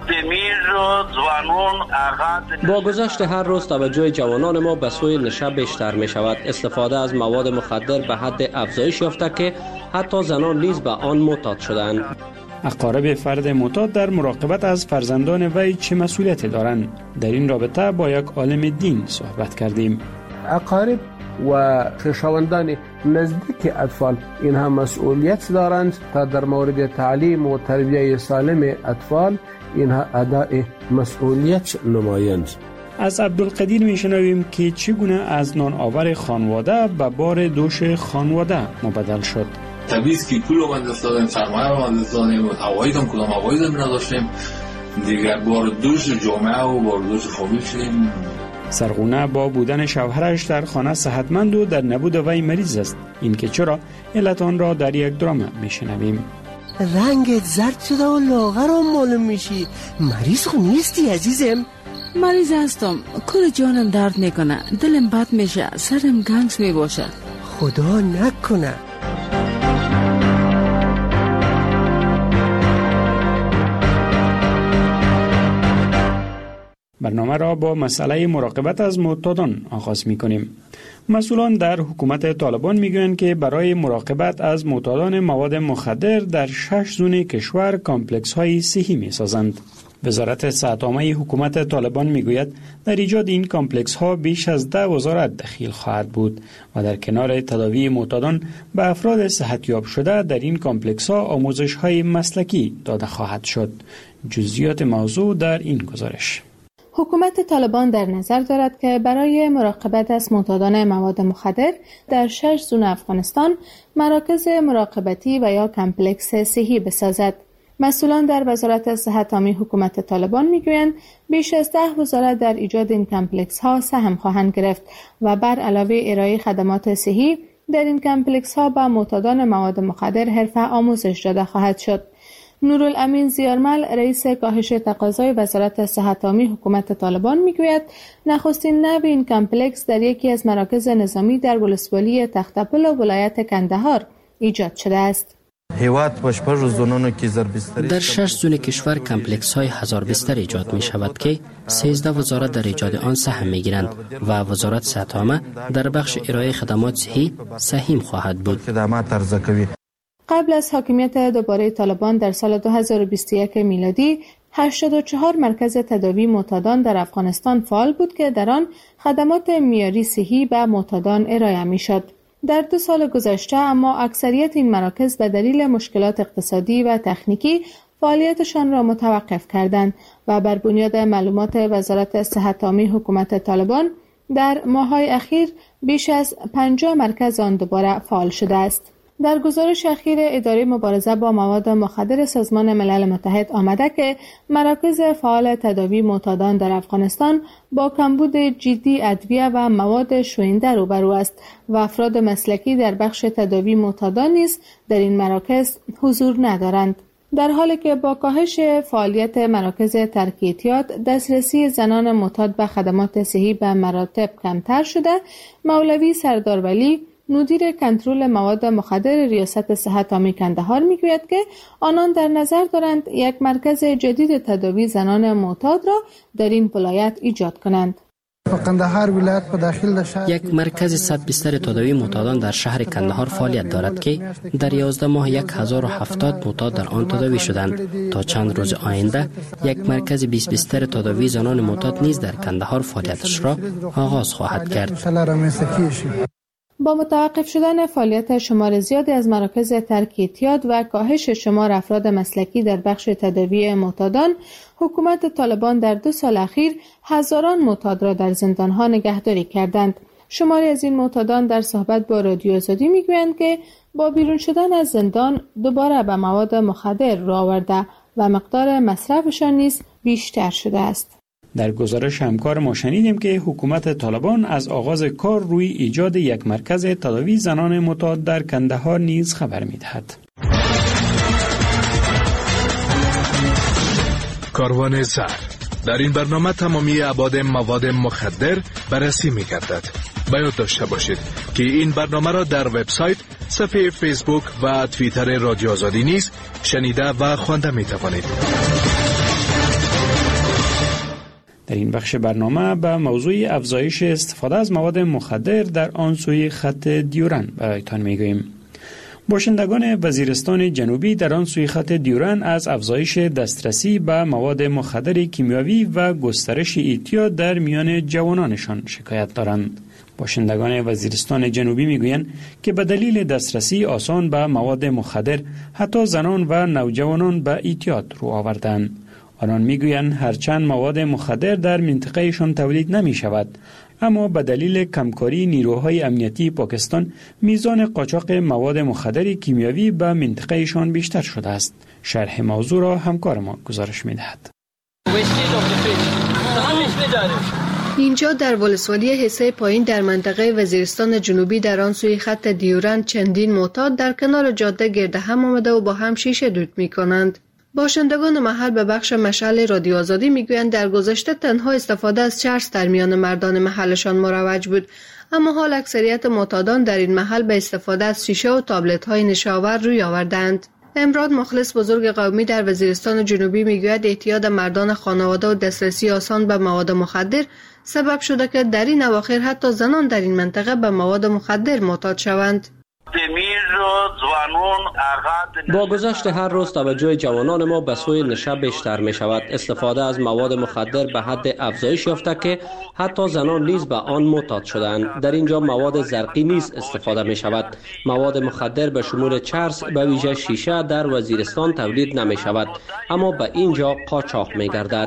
با گذشت هر روز توجه جوانان ما به سوی نشه بیشتر می شود. استفاده از مواد مخدر به حد افزایش یافته که حتی زنان نیز به آن معتاد شدند. اقارب فرد معتاد در مراقبت از فرزندان وی چه مسئولیتی دارند؟ در این رابطه با یک عالم دین صحبت کردیم. اقارب و خویشاوندان نزدیک اطفال اینها مسئولیت دارند تا در مورد تعلیم و تربیت سالم اطفال اینها ادای مسئولیت نمایند. از عبدالقدیر میشنویم که چگونه از نان آور خانواده به بار دوش خانواده مبدل شد. تبعیض که پول رو بندست دادیم، سرمایه رو بندست دادیم، عواید هم کدام عواید هم نداشتیم، دیگر بار دوش جامعه و بار دوش فامیل شدیم. سرغونه با بودن شوهرش در خانه صحتمند و در نبود وی مریض است. این که چرا علت آن را در یک درام میشنویم. رنگت زرد شده و لاغر هم معلوم میشی. مریض خو نیستی عزیزم؟ مریض هستم، کل جانم درد میکنه، دلم بد میشه، سرم گنگس میباشه. خدا نکنه. برنامه را با مسئله مراقبت از معتادان آغاز می‌کنیم. مسئولان در حکومت طالبان میگویند که برای مراقبت از معتادان مواد مخدر در 6 زون کشور کامپلکس های صحی می‌سازند. وزارت صحت عامه حکومت طالبان میگوید در ایجاد این کامپلکس ها بیش از 10 وزارت دخیل خواهد بود و در کنار تداوی معتادان به افراد صحتیاب شده در این کامپلکس ها آموزش های مسلکی داده خواهد شد. جزئیات موضوع در این گزارش. حکومت طالبان در نظر دارد که برای مراقبت از معتادان مواد مخدر در 6 زون افغانستان مراکز مراقبتی و یا کمپلکس صحی بسازد. مسئولان در وزارت صحت عامه حکومت طالبان میگویند بیش از 10 وزارت در ایجاد این کمپلکس ها سهم خواهند گرفت و بر علاوه ارائه خدمات صحی در این کمپلکس ها به معتادان مواد مخدر حرفه آموزش داده خواهد شد. نورالامین زیارمل رئیس کاهش تقاضای وزارت صحت عامه حکومت طالبان میگوید نخستین نو این کمپلکس در یکی از مراکز نظامی در ولسوالی تختپل و ولایت کندهار ایجاد شده است. در 6 زون کشور کمپلکس های 1000 بستر ایجاد می شود که 13 وزارت در ایجاد آن سهم می گیرند و وزارت صحت عامه در بخش ارائه خدمات صحی سهیم خواهد بود. قبل از حاکمیت دوباره طالبان در سال 2021 میلادی 84 مرکز تداوی معتادان در افغانستان فعال بود که در آن خدمات معیاری صحی به معتادان ارائه می‌شد. در 2 سال گذشته اما اکثریت این مراکز به دلیل مشکلات اقتصادی و تکنیکی فعالیتشان را متوقف کردند و بر بنیاد معلومات وزارت صحت عامه حکومت طالبان در ماه‌های اخیر بیش از 50 مرکز آن دوباره فعال شده است. در گزارش اخیر اداره مبارزه با مواد مخدر سازمان ملل متحد آمده که مراکز فعال تداوی معتادان در افغانستان با کمبود جدی ادویه و مواد شوینده روبرو است و افراد مسلکی در بخش تداوی معتادان نیز در این مراکز حضور ندارند. در حالی که با کاهش فعالیت مراکز ترک اعتیاد دسترسی زنان معتاد به خدمات صحی به مراتب کمتر شده، مولوی سردار ولی مدیر کنترل مواد مخدر ریاست صحت عامه کندهار میگوید که آنان در نظر دارند یک مرکز جدید تداوی زنان معتاد را در این ولایت ایجاد کنند. یک مرکز 100 بستر تداوی معتادان در شهر کندهار فعالیت دارد که در 11 ماه 1070 معتاد در آن تداوی شدند. تا چند روز آینده یک مرکز 20 بستر تداوی زنان معتاد نیز در کندهار فعالیتش را آغاز خواهد کرد. با متوقف شدن فعالیت شمار زیادی از مراکز ترک اعتیاد و کاهش شمار افراد مسلکی در بخش تداوی معتادان، حکومت طالبان در 2 سال اخیر هزاران معتاد را در زندانها نگهداری کردند. شماری از این معتادان در صحبت با رادیو آزادی میگویند که با بیرون شدن از زندان دوباره به مواد مخدر رو آورده و مقدار مصرفشان نیز بیشتر شده است. در گزارش همکار ما شنیدیم که حکومت طالبان از آغاز کار روی ایجاد یک مرکز تداوی زنان معتاد در کندهار نیز خبر می‌دهد. کاروان سر در این برنامه تمامی ابعاد مواد مخدر بررسی می‌گردد. باید داشته باشید که این برنامه را در وبسایت، صفحه فیسبوک و توییتر رادیو آزادی نیز شنیده و خوانده می‌توانید. در این بخش برنامه به موضوع افزایش استفاده از مواد مخدر در آن سوی خط دیورن برایتان میگوییم. باشندگان وزیرستان جنوبی در آن سوی خط دیورن از افزایش دسترسی به مواد مخدر کیمیاوی و گسترش اعتیاد در میان جوانانشان شکایت دارند. باشندگان وزیرستان جنوبی میگویند که به دلیل دسترسی آسان به مواد مخدر حتی زنان و نوجوانان به اعتیاد رو آوردند. آنان میگویند هرچند مواد مخدر در منطقهشان تولید نمی شود، اما به دلیل کمکاری نیروهای امنیتی پاکستان میزان قاچاق مواد مخدر کیمیاوی به منطقهشان بیشتر شده است. شرح موضوع را همکار ما گزارش میدهد. اینجا در ولسوالی حصه پایین در منطقه وزیرستان جنوبی در آن سوی خط دیورن چندین معتاد در کنار جاده گرد هم آمده و با هم شیشه دود می کنند. باشندگان محل به بخش مشعل رادیو آزادی میگویند در گذشته تنها استفاده از چرس در میان مردان محلشان مروج بود، اما حال اکثریت معتادان در این محل به استفاده از شیشه و تابلت های نشاور روی آوردند. امراد مخلص بزرگ قومی در وزیرستان جنوبی میگوید اعتیاد مردان خانواده و دسترسی آسان به مواد مخدر سبب شده که در این اواخر حتی زنان در این منطقه به مواد مخدر معتاد شوند. با گذشت هر روز توجه جوانان ما به سوی نشه بیشتر می شود. استفاده از مواد مخدر به حد افزایش یافته که حتی زنان نیز به آن معتاد شدند. در اینجا مواد زرقی نیز استفاده می شود. مواد مخدر به شمول چرس به ویژه شیشه در وزیرستان تولید نمی شود، اما به اینجا قاچاق می گردد.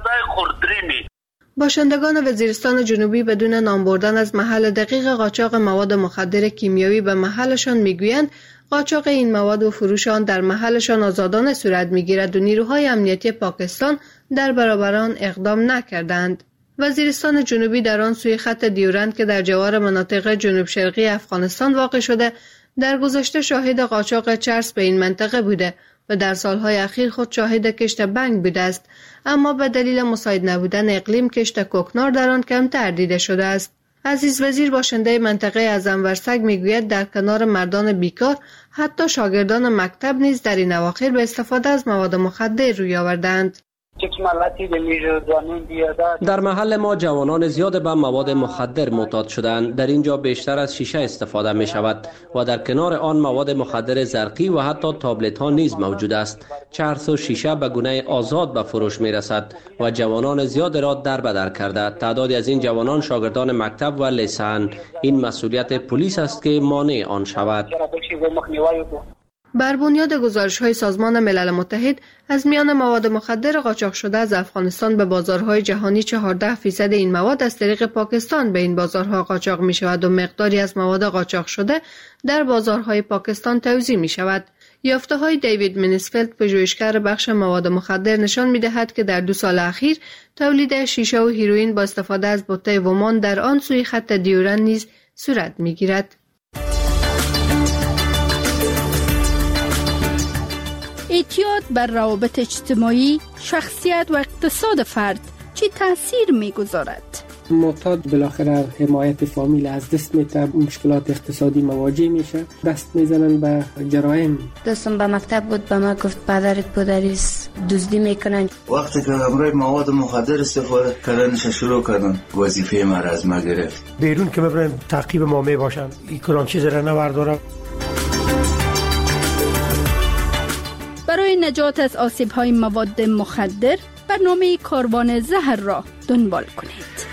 باشندگان وزیرستان جنوبی بدون نام بردن از محل دقیق قاچاق مواد مخدر کیمیاوی به محلشان میگویند قاچاق این مواد و فروش آن در محلشان آزادانه صورت میگیرد و نیروهای امنیتی پاکستان در برابر آن اقدام نکردند. وزیرستان جنوبی در آن سوی خط دیورند که در جوار مناطق جنوب شرقی افغانستان واقع شده، در گذشته شاهد قاچاق چرس به این منطقه بوده و در سالهای اخیر خود شاهد کشت بنگ بوده است، اما به دلیل مساعد نبودن اقلیم کشت کوکنار در آن کمتر دیده شده است. عزیز وزیر باشنده منطقه اعظمورسگ میگوید در کنار مردان بیکار حتی شاگردان مکتب نیز در این اواخر به استفاده از مواد مخدر روی آوردند. در محل ما جوانان زیاد به مواد مخدر معتاد شدند. در اینجا بیشتر از شیشه استفاده می شود و در کنار آن مواد مخدر زرقی و حتی تابلت ها نیز موجود است. چرس و شیشه به گونه آزاد به فروش می رسد و جوانان زیاد را در به در کرده. تعدادی از این جوانان شاگردان مکتب و لیسه‌اند. این مسئولیت پلیس است که مانع آن شود. بر بنیاد گزارش‌های سازمان ملل متحد از میان مواد مخدر قاچاق شده از افغانستان به بازارهای جهانی 14% این مواد از طریق پاکستان به این بازارها قاچاق می‌شود و مقداری از مواد قاچاق شده در بازارهای پاکستان توزیع می‌شود. یافته‌های دیوید منیسفلد، پژوهشگر بخش مواد مخدر، نشان می‌دهد که در 2 سال اخیر تولید شیشه و هیروئین با استفاده از بوته ومان در آن سوی خط دیورند نیز صورت می‌گیرد. اعتیاد بر روابط اجتماعی، شخصیت و اقتصاد فرد چه تأثیر می‌گذارد؟ معتاد بالاخره حمایت فامیل از دست میده، مشکلات اقتصادی مواجه میشه، دست میزنن به جرایم. دوستم به مکتب بود، به ما گفت پدرت پدریس دزدی میکنن. وقتی که همراه مواد مخدر استفاده کردنش شروع کردن، وظیفه ما را از ما گرفت. بیرون که ببرن تعقیب ما میباشن، این کدام چیز را نوردارم. برای نجات از آسیب‌های مواد مخدر برنامه کاروان زهر را دنبال کنید.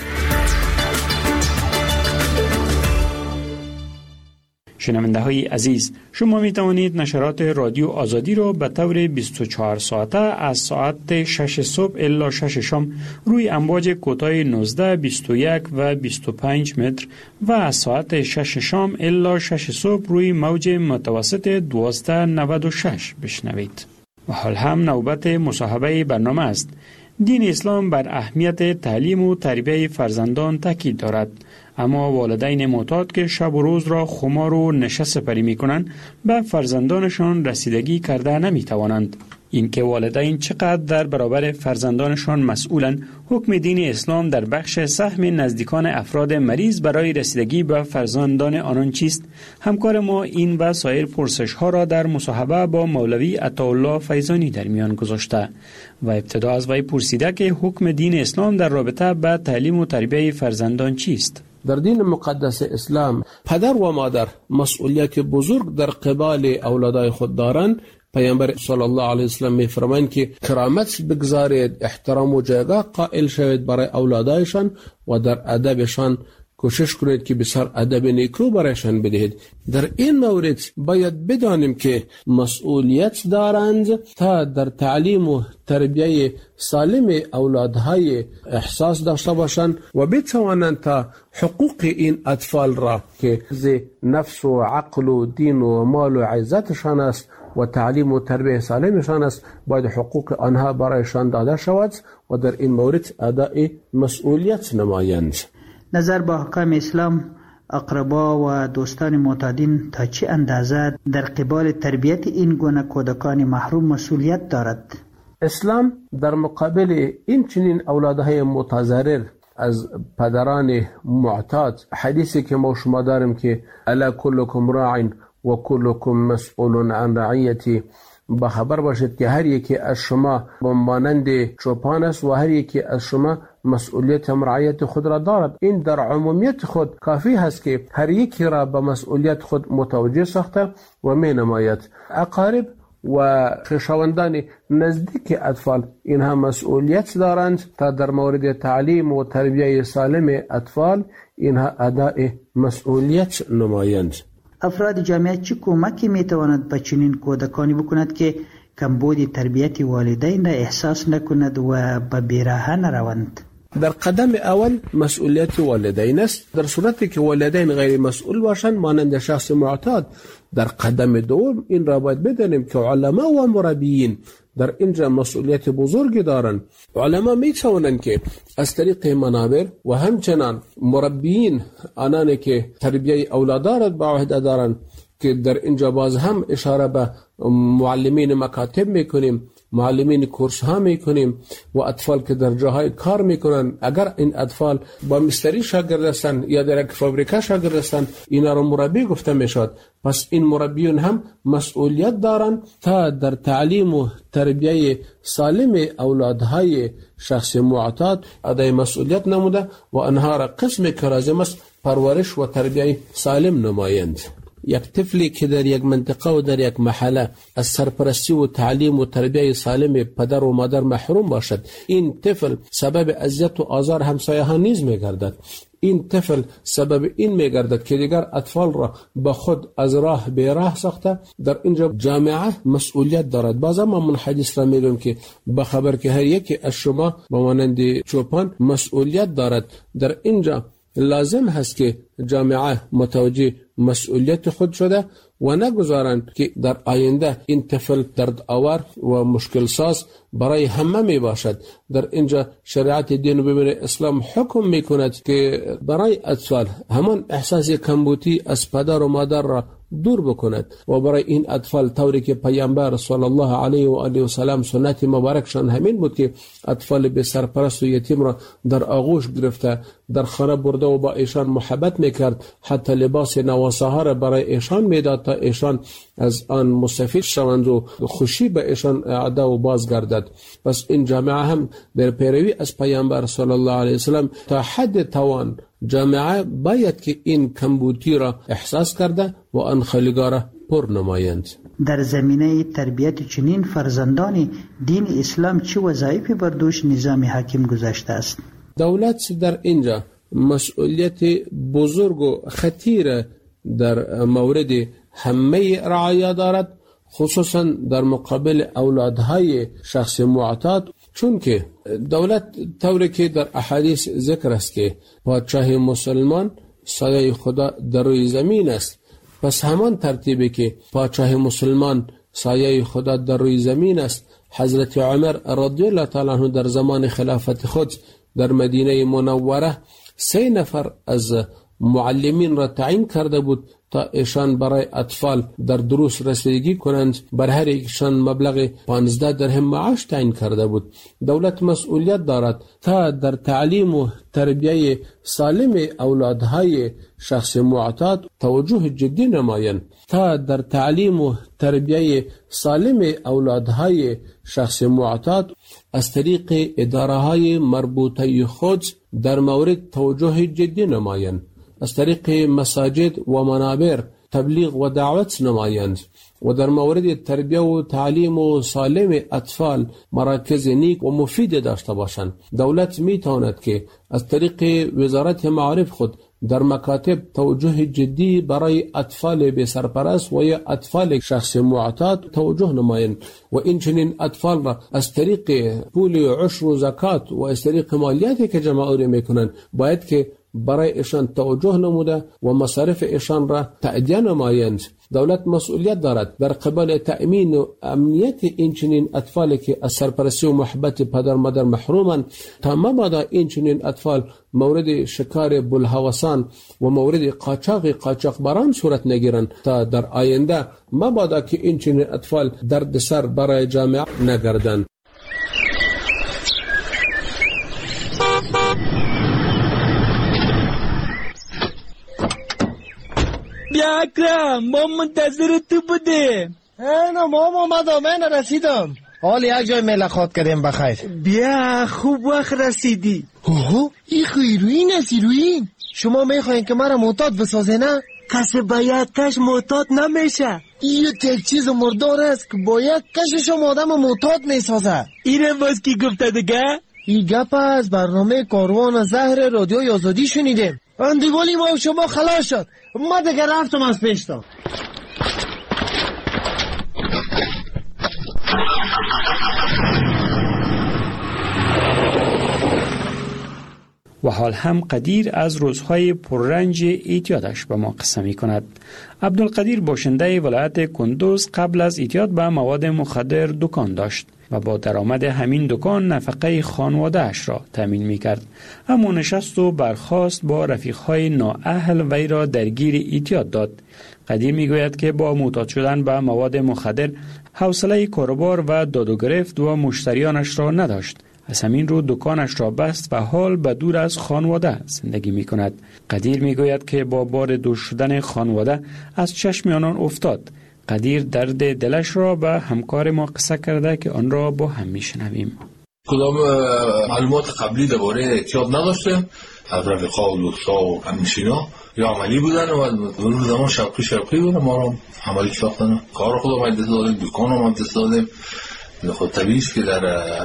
شنونده های عزیز، شما می توانید نشرات رادیو آزادی را به طور 24 ساعته از ساعت 6 صبح الی 6 شام روی امواج کوتاه 19، 21 و 25 متر و از ساعت 6 شام الی 6 صبح روی موج متوسط 1296 بشنوید. و حال هم نوبت مصاحبه برنامه است. دین اسلام بر اهمیت تعلیم و تربیت فرزندان تاکید دارد، اما والدین معتاد که شب و روز را خمار و نشه سپری می کنند به فرزندانشان رسیدگی کرده نمی توانند. اینکه والدین چقدر در برابر فرزندانشان مسئولند، حکم دین اسلام در بخش سهم نزدیکان افراد مریض برای رسیدگی به فرزندان آنان چیست؟ همکار ما این و سایر پرسش ها را در مصاحبه با مولوی عطاالله فیضانی در میان گذاشته و ابتدا از وی پرسیده که حکم دین اسلام در رابطه با تعلیم و تربیت فرزندان چیست؟ در دین مقدس اسلام پدر و مادر مسئولیت بزرگ در قبال اولادای خود دارند. پیامبر صلی الله علیه و سلم می‌فرمایند که کرامت بگذارید، احترام و جایگاه قائل شوید برای اولادایشان و در ادبشان کوشش کنید که بسیار ادب نیکو برایشان بدهید. در این مورد باید بدانیم که مسئولیت دارند تا در تعلیم و تربیت سالم اولادهای احساس داشته باشند و بتوانند تا حقوق این اطفال را که نفس و عقل و دین و مال و عزتشان است و تعلیم و تربیت سالمشان است، باید حقوق آنها برایشان داده شود و در این مورد ادای مسئولیت نمایند. نظر به حکم اسلام، اقربا و دوستان معتادین تا چه اندازه در قبال تربیت این گونه کودکان محروم مسئولیت دارد؟ اسلام در مقابل این چنین اولادهای متضرر از پدران معتاد، حدیثی که ما شما داریم که الا کلکم راع و کلکم مسئول عن رعیتی، با خبر باشید که هر یکی از شما مانند چوپان است و هر یکی از شما مسئولیت رعیت خود را دارد. این در عمومیت خود کافی هست که هر یکی را به مسئولیت خود متوجه ساخته و می نماید. اقارب و خویشاوندان نزدیک اطفال اینها مسئولیت دارند تا در مورد تعلیم و تربیت سالم اطفال اینها ادای مسئولیت نمایند. افراد جامعه چه کمکی میتواند به چنین کودکانی بکند که کمبود تربیت والدین را احساس نکند و به بیراهه نروند؟ در قدم اول مسئولیت والدین است. در صورتی که والدین غیر مسئول باشند مانند شخص معتاد، در قدم دوم این را باید بدانیم که علما و مربیین در اینجا مسئولیت بزرگی دارند. علما می توانند که از طریق منابر و همچنان مربیین، آنانی که تربیت اولاد به عهده دارند، که در اینجا باز هم اشاره به معلمین مکاتب میکنیم معلمین کورس ها میکنیم و اطفال که در جاهای کار میکنن، اگر این اطفال با مستری شاگرد هستند یا در یک فابریکه شاگرد هستند، اینا رو مربی گفته میشد. پس این مربیون هم مسئولیت دارند تا در تعلیم و تربیه سالم اولادهای شخص معتاد ادای مسئولیت نموده و آنها را قسمی که لازم است پرورش و تربیه سالم نمایند. یک طفلی که در یک منطقه و در یک محله از سرپرستی و تعلیم و تربیه سالم پدر و مادر محروم باشد، این طفل سبب اذیت و آزار همسایه ها نیز میگردد. این طفل سبب این میگردد که دیگر اطفال را با خود از راه به راه ساخته. در اینجا جامعه مسئولیت دارد. بعضا ما من حدیث را میگم که با خبر که هر یکی از شما با مانند چوپان مسئولیت دارد. در اینجا لازم هست که جامعه متوجه مسئولیت خود شده و نگذارند که در آینده این طفل درد آور و مشکل ساز برای همه می باشد. در اینجا شریعت دین و ببین اسلام حکم می کند که برای اطفال همان احساس کمبودی از پدر و مادر را دور بکند و برای این اطفال طوری که پیامبر صلی الله علیه و آله و سلام سنت مبارکشان همین بود که اطفال به سرپرست و یتیم را در آغوش گرفته در خانه برده و با ایشان محبت میکرد، حتی لباس نواسه ها را برای ایشان میداد تا ایشان از آن مستفید شوند و خوشی به ایشان اعاده و بازگردد. پس این جامعه هم در پیروی از پیامبر صلی الله علیه و سلام تا حد توان جامعه باید که این کمبودی را احساس کرده و آن خالیگاه را پر نمایند. در زمینه تربیت چنین فرزندان دین اسلام چه وظایفی بر دوش نظام حاکم گذاشته است؟ دولت در اینجا مسئولیت بزرگ و خطیر در مورد همه رعایا دارد، خصوصا در مقابل اولادهای شخص معتاد، چون که دولت طوری که در احادیث ذکر است که پادشاه مسلمان سایه خدا در روی زمین است، پس همان ترتیبی که پادشاه مسلمان سایه خدا در روی زمین است، حضرت عمر رضی الله تعالی عنه در زمان خلافت خود در مدینه منوره 3 نفر از معلمین را تعیین کرده بود تا ایشان برای اطفال در دروس رسیدگی کنند. بر هر یکشان مبلغ 15 درهم معاش تعیین کرده بود. دولت مسئولیت دارد تا در تعلیم و تربیه سالم اولادهای شخص معتاد توجه جدی نمایند. تا در تعلیم و تربیه سالم اولادهای شخص معتاد از طریق اداره‌های مربوطه خود در مورد توجه جدی نمایند. از طریق مساجد و منابر تبلیغ و دعوت نمایند و در مورد تربیه و تعلیم و سالم اطفال مراکز نیک و مفید داشته باشند. دولت می تواند که از طریق وزارت معارف خود در مکاتب توجه جدی برای اطفال بی سرپرست و یا اطفال شخص معتاد توجه نمایند و این چنین اطفال را از طریق پول عشر و زکات و از طریق مالیاتی که جمع آوری میکنند باید که برای ایشان توجه نموده و مصارف ایشان را تأدیه نمایند. دولت مسئولیت دارد در قبال تأمین و امنیت این چنین اطفالی که از سرپرستی و محبت پدر مادر محرومند تا مبادا این چنین اطفال مورد شکار بلهوسان و مورد قاچاقبران صورت نگیرند تا در آینده مبادا که این چنین اطفال دردسر برای جامعه نگردند. بیا اکرم، ما منتظر تو بودیم. نه ماما من رسیدم. حال یک جای ملاقات کردیم بخیر. بیا خوب وقت رسیدی. اوه این هیروئین است. هیروئین شما میخواین که مرا معتاد بسازه نه؟ کسی باید کش معتاد نمیشه. این یک چیز مردار است که باید کشش آدم معتاد میسازه. اینم باز کی گفته دیگه؟ این گپ از برنامه کاروان زهر رادیوی آزادی شنیدیم. اندیوالی ما شما خلاص شد. ما دیگه رفتم از پیشتا. و حال هم قدیر از روزهای پررنج اعتیادش به ما قصه می کند. عبدالقدیر باشنده ولایت کندوز قبل از اعتیاد به مواد مخدر دکان داشت و با درآمد همین دکان نفقه خانواده‌اش را تامین می‌کرد. اما نشست و برخاست با رفیق‌های نااهل وی را درگیر اعتیاد داد. قدیر میگوید که با معتاد شدن به مواد مخدر حوصله کاروبار و داد و گرفت و مشتریانش را نداشت. از همین رو دکانش را بست و حال به دور از خانواده زندگی می کند. قدیر می گوید که با بار دور شدن خانواده از چشم آنان افتاد. قدیر درد دلش را به همکار ما قصه کرده که آن را با هم می شنویم. کدام معلومات قبلی درباره اعتیاد نداشتیم از رفیقا و دوستا و همنشینا، یا عملی بودن و اون زمان شوقی بودن، ما را عملی ساختن. کار خودم دست دادیم، دکانم هم دست دادیم. خود طبیعی است که در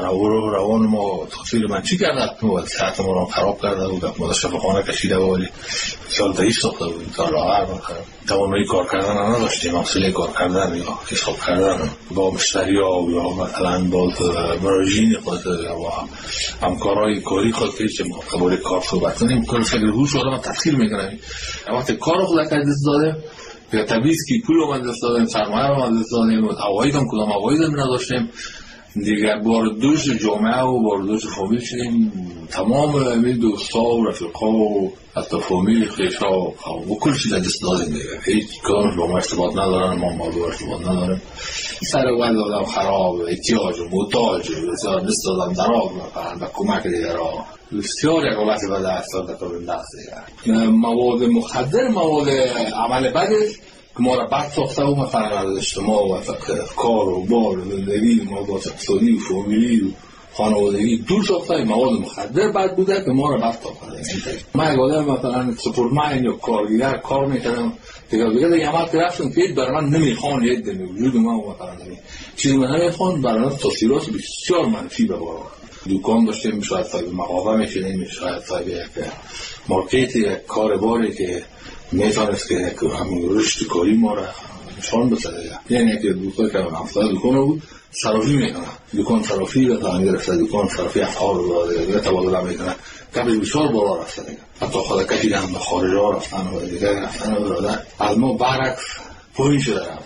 روان ما تاثیر منفی کرده و صحت ما را خراب کرده بود. ما در شفاخانه کشیده بود، ولی خیال ضعیف ساخته بود. تا لاغر توانایی کار کردن نداشتیم، حوصله کار کردن یا حساب کردن با مشتری‌ها یا مثلا با مراجعین خود و همکارای کاری خود که قبول کار صحبت کنیم، کل فکر روش آدم تفسیر می‌کنه. وقتی کار خود از دست داده یا طبیعی است که پول رو من دست دادیم، سرمایه رو من دست دادیم، عواید هم کدام عواید هم نداشتیم. دیگر بار دوش جامعه و بار دوش فامیل شدیم. تمام این دوستا و رفیقا و حتی فامیل خیشا و کل چیز دست دادیم دیگر. هیچ کار با ما ارتباط ندارن، ما با ارتباط نداریم. سر وقت آدم خراب، احتیاج و محتاج، بسیار دست دادم دراغ به کمک دیگر ها. بسیار یک حالت بد است در کار نقص دیگر. مواد مخدر مواد عمل بد است که ما را بد ساخته و مثلا از اجتماع و کار و بار و زندگی مواد اقتصادی و فامیلی و خانوادگی دور ساخته. مواد مخدر بد بوده که ما را بد ساخته. من یک آدم مثلا سپورتمن یا کارگر کار میکردم دیگه عمل که رفتم که برای من نمیخوان، یک دمی وجود من مثلا چیزی من نمیخوان، برای من تاثیرات بسیار منفی به بار. دکان داشتیم، شاید صاحب مغازه میشدیم، شاید صاحب یک مارکت، یک کارباری که میتونست که همین رشد کاری ما را نشان بده. یعنی که دوستا که افتاد دکان بود صرافی میکنه، دکان صرافی و تا گرفته دکان صرافی افعال رو دیگه تبادله میکنه. قبل بسیار بالا رفته دیگه، حتی خود کسی هم به خارج ها رفتن و دیگه رفتن و برادر از ما برعکس پایین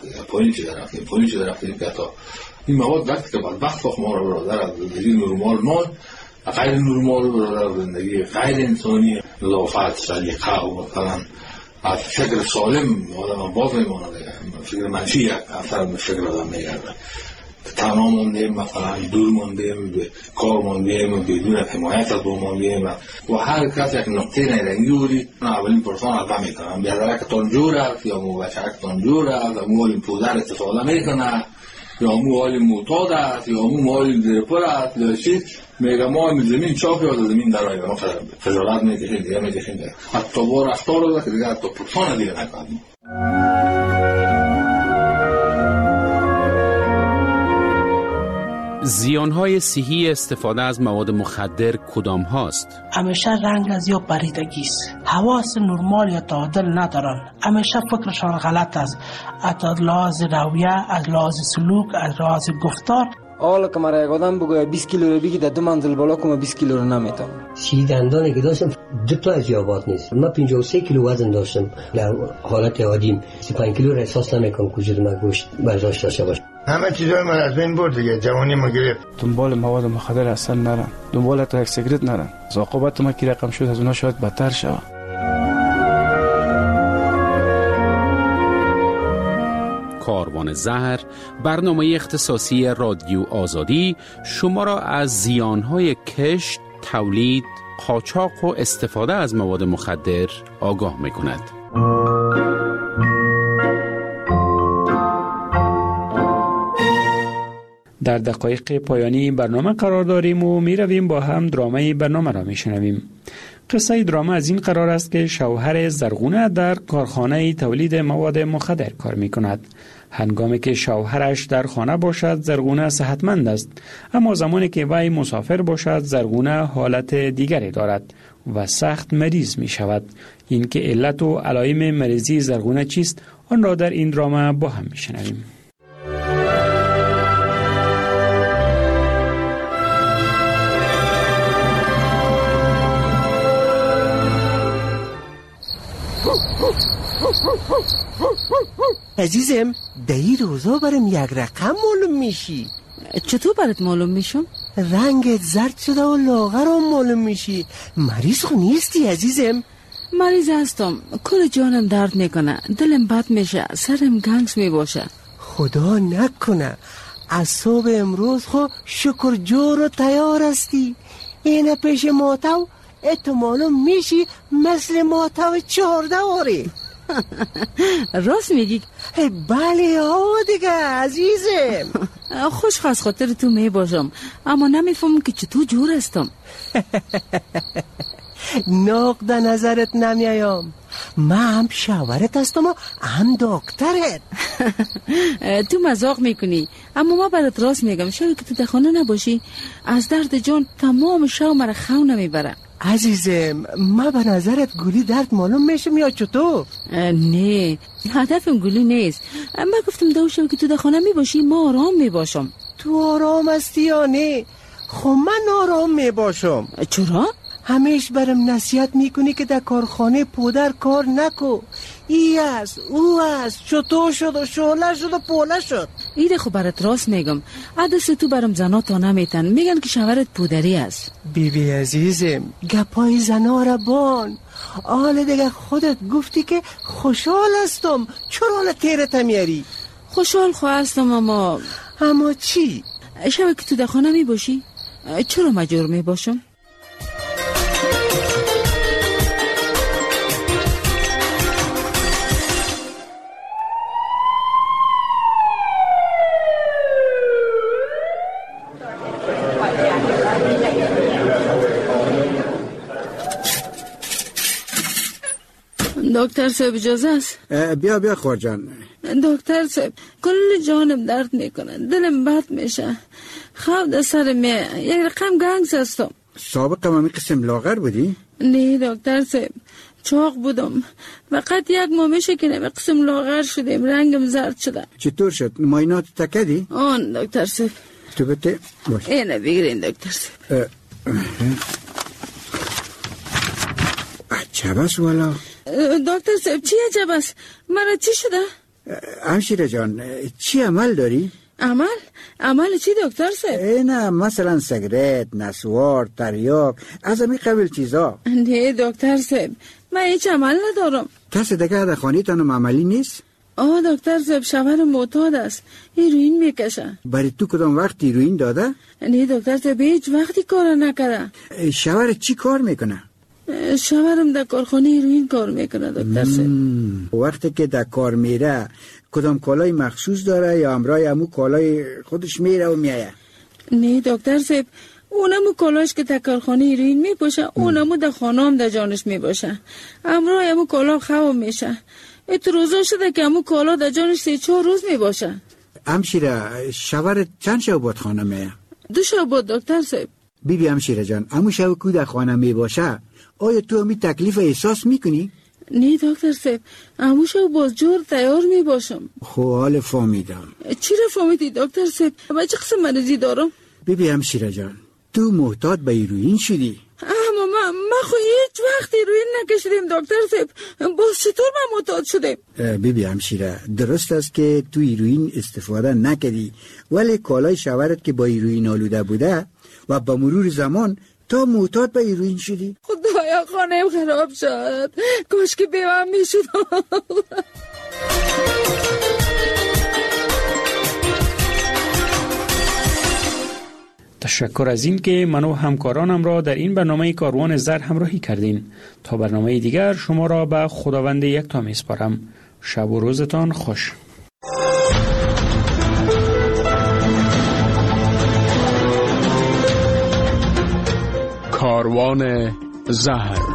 شده رفتیم که تا این مواد وقتی که بدبخت ما را برادر از زندگی نرمال ما غیر نرمال برادر زندگی غیر انسانی نظافت سلیقه و مثلا از فکر سالم آدم باز میمونه دیگه. فکر منفی یک اثر به فکر آدم میگرده. تنها موندیم، مثلا دور موندیم، به کار موندیم، بدون حمایت از موندیم و هر کس یک نقطه نیرنگی بودی اولین پرسان از میکنم بیادرکتان جور است یا مو بچه‌کتان جور است، مو این پودر استفاده میکنه یا مو حال معتاد است یا مو حال درپر است یا چیز. میگه ما این زمین چاپ یا زمین درای ما خجالت میکشیم دیگه حتی با رفتار رو که دیگه حتی پرسان دیگه نکنیم. زیانهای صحی استفاده از مواد مخدر کدام هاست؟ همیشه رنگ از یا پریدگی است، حواس نرمال یا تعادل ندارن، همیشه فکرشان غلط است، از لحاظ رویه، از لحاظ سلوک، از لحاظ گفتار. حالا که مرا یک آدم بگوید 20 کیلو رو بگی در 2 منزل بالا کنم 20 کیلو رو نمیتونم. سی دندانی که داشتم 2 تا از یابات نیست. من 53 کیلو وزن داشتم. در حالت عادیم 35 کیلو را احساس نمیکنم که وجود من گوشت برداشت داشته باشه. همه چیزای من از بین برد دیگه، جوانی ما گرفت. دنبال مواد مخدر اصلا نرم، دنبال تا یک سیگرت نرم. عاقبت ما کی رقم شد از اونها شاید بدتر شود. کاروان زهر، برنامه اختصاصی رادیو آزادی شما را از زیانهای کشت، تولید، قاچاق و استفاده از مواد مخدر آگاه می‌کند. در دقایق پایانی برنامه قرار داریم و می رویم با هم درامه برنامه را می شنویم. قصه درامه از این قرار است که شوهر زرغونه در کارخانه تولید مواد مخدر کار می کند. هنگامی که شوهرش در خانه باشد زرغونه صحتمند است، اما زمانی که وی مسافر باشد زرغونه حالت دیگری دارد و سخت مریض می شود. این که علت و علائم مریضی زرغونه چیست آن را در این درامه با هم می شنویم. عزیزم در این روزا برم یک رقم معلوم میشی. چطور برات معلوم میشم؟ رنگت زرد شده و لاغر هم معلوم میشی. مریض خو نیستی عزیزم؟ مریض هستم، کل جانم درد میکنه، دلم بد میشه، سرم گنگس میباشه. خدا نکنه از صبح امروز خو شکر جور و تیار هستی. اینه پیش ماتو احتمالا میشی مثل ماتو 14 آره. راست میگی؟ بله دیگه عزیزم. خوش از خاطر تو میباشم، اما نمیفهمم که چطور جور هستم. نقد نظرت نمیایم. من هم شاورت هستم و هم دکترت. تو مزاق میکنی، اما ما برات راست میگم، شاید که تو در خانه نباشی از درد جان تمام شو مرا خو نمیبره. عزیزم من به نظرت گولی درد معلوم میشم یا چطور؟ نه هدفم گولی نیست. من گفتم دو شو که تو در خانه میباشی ما آرام میباشم. تو آرام هستی یا نه؟ خب من آرام میباشم. چرا؟ همیش برم نصیحت میکنی که در کارخانه پودر کار نکو. ای است او است، چطور شد و شعله شد و پوله شد. ایده خب برات راست میگم، عدس تو برم زنا تا نمیتن، میگن که شوهرت پودری است. بیبی عزیزم گپای زنا را بان. آل دیگه خودت گفتی که خوشحال هستم، چرا حالا تیرت میاری؟ خوشحال هستم اما چی؟ شب که تو در خانه میباشی چرا مجبور میباشم؟ دکتر صاحب اجازه است؟ بیا خورجان. دکتر صاحب کل جانم درد میکنه، دلم بد میشه، خواب در سرم یک رقم گنگس هستم. سابقا ما می قسم لاغر بودی؟ نه دکتر صاحب چاق بودم، فقط یک ماه میشه که نمی قسم لاغر شدیم، رنگم زرد شده. چطور شد؟ ماینات تکدی؟ آن دکتر صاحب. تو بته باش. اینه بگیرین دکتر صاحب. عجب است والا. دکتر صاحب چی عجب است؟ مرا چی شده؟ همشیره جان چی عمل داری؟ عمل چی دکتر صاحب؟ نه مثلا سیگرت، نسوار، تریاک، از همین قبل چیزا. نه دکتر صاحب من هیچ عمل ندارم. کسی دیگه در خانه تانم عملی نیست؟ دکتر صاحب شوهر معتاد است، هیروئین میکشه. برای تو کدام وقت هیروئین داده؟ نه دکتر صاحب هیچ وقتی کار نکرده. شوهر چی کار میکنه؟ شوهرم در کارخانه هیروئین کار میکنه دکتر صاحب. وقتی که در کار میره کدام کالای مخصوص داره یا همراه همو کالای خودش میره و میایه؟ نه دکتر صاحب اونمو کالاش که در کارخانه هیروئین میپوشه، اونمو در خانه هم در جانش میباشه، همراه همو کالا خواب میشه. ات روزا شده که همو کالا در جانش 3-4 روز میباشه. همشیره شوهر چند شب بود خانه میه؟ 2 شب بود دکتر صاحب. بیبی همشیره جان همو شب که در خانه میباشه آیا تو همی تکلیف احساس میکنی؟ نه دکتر صاحب همو شب باز جور تیار میباشم. خب حال فهمیدم. چی را فهمیدی دکتر صاحب؟ من چه قسم مریضی دارم؟ بیبی همشیره جان تو محتاط به هیروئین شدی؟ اما من خو هیچ وقت هیروئین نکشیدیم دکتر صاحب، باز چطور من معتاد شدیم؟ بیبی همشیره درست است که تو هیروئین استفاده نکردی، ولی کالای شوهرت که با هیروئین آلوده بوده و با مرور زمان تا معتاد به هیروئین شدی. خدایا خانه‌ام خراب شد، کاش که بیوام میشد. تشکر از این که من و همکارانم را در این برنامه کاروان زر همراهی کردین. تا برنامه دیگر شما را به خداوند یکتا میسپارم. شب و روزتان خوش. کاروان زهر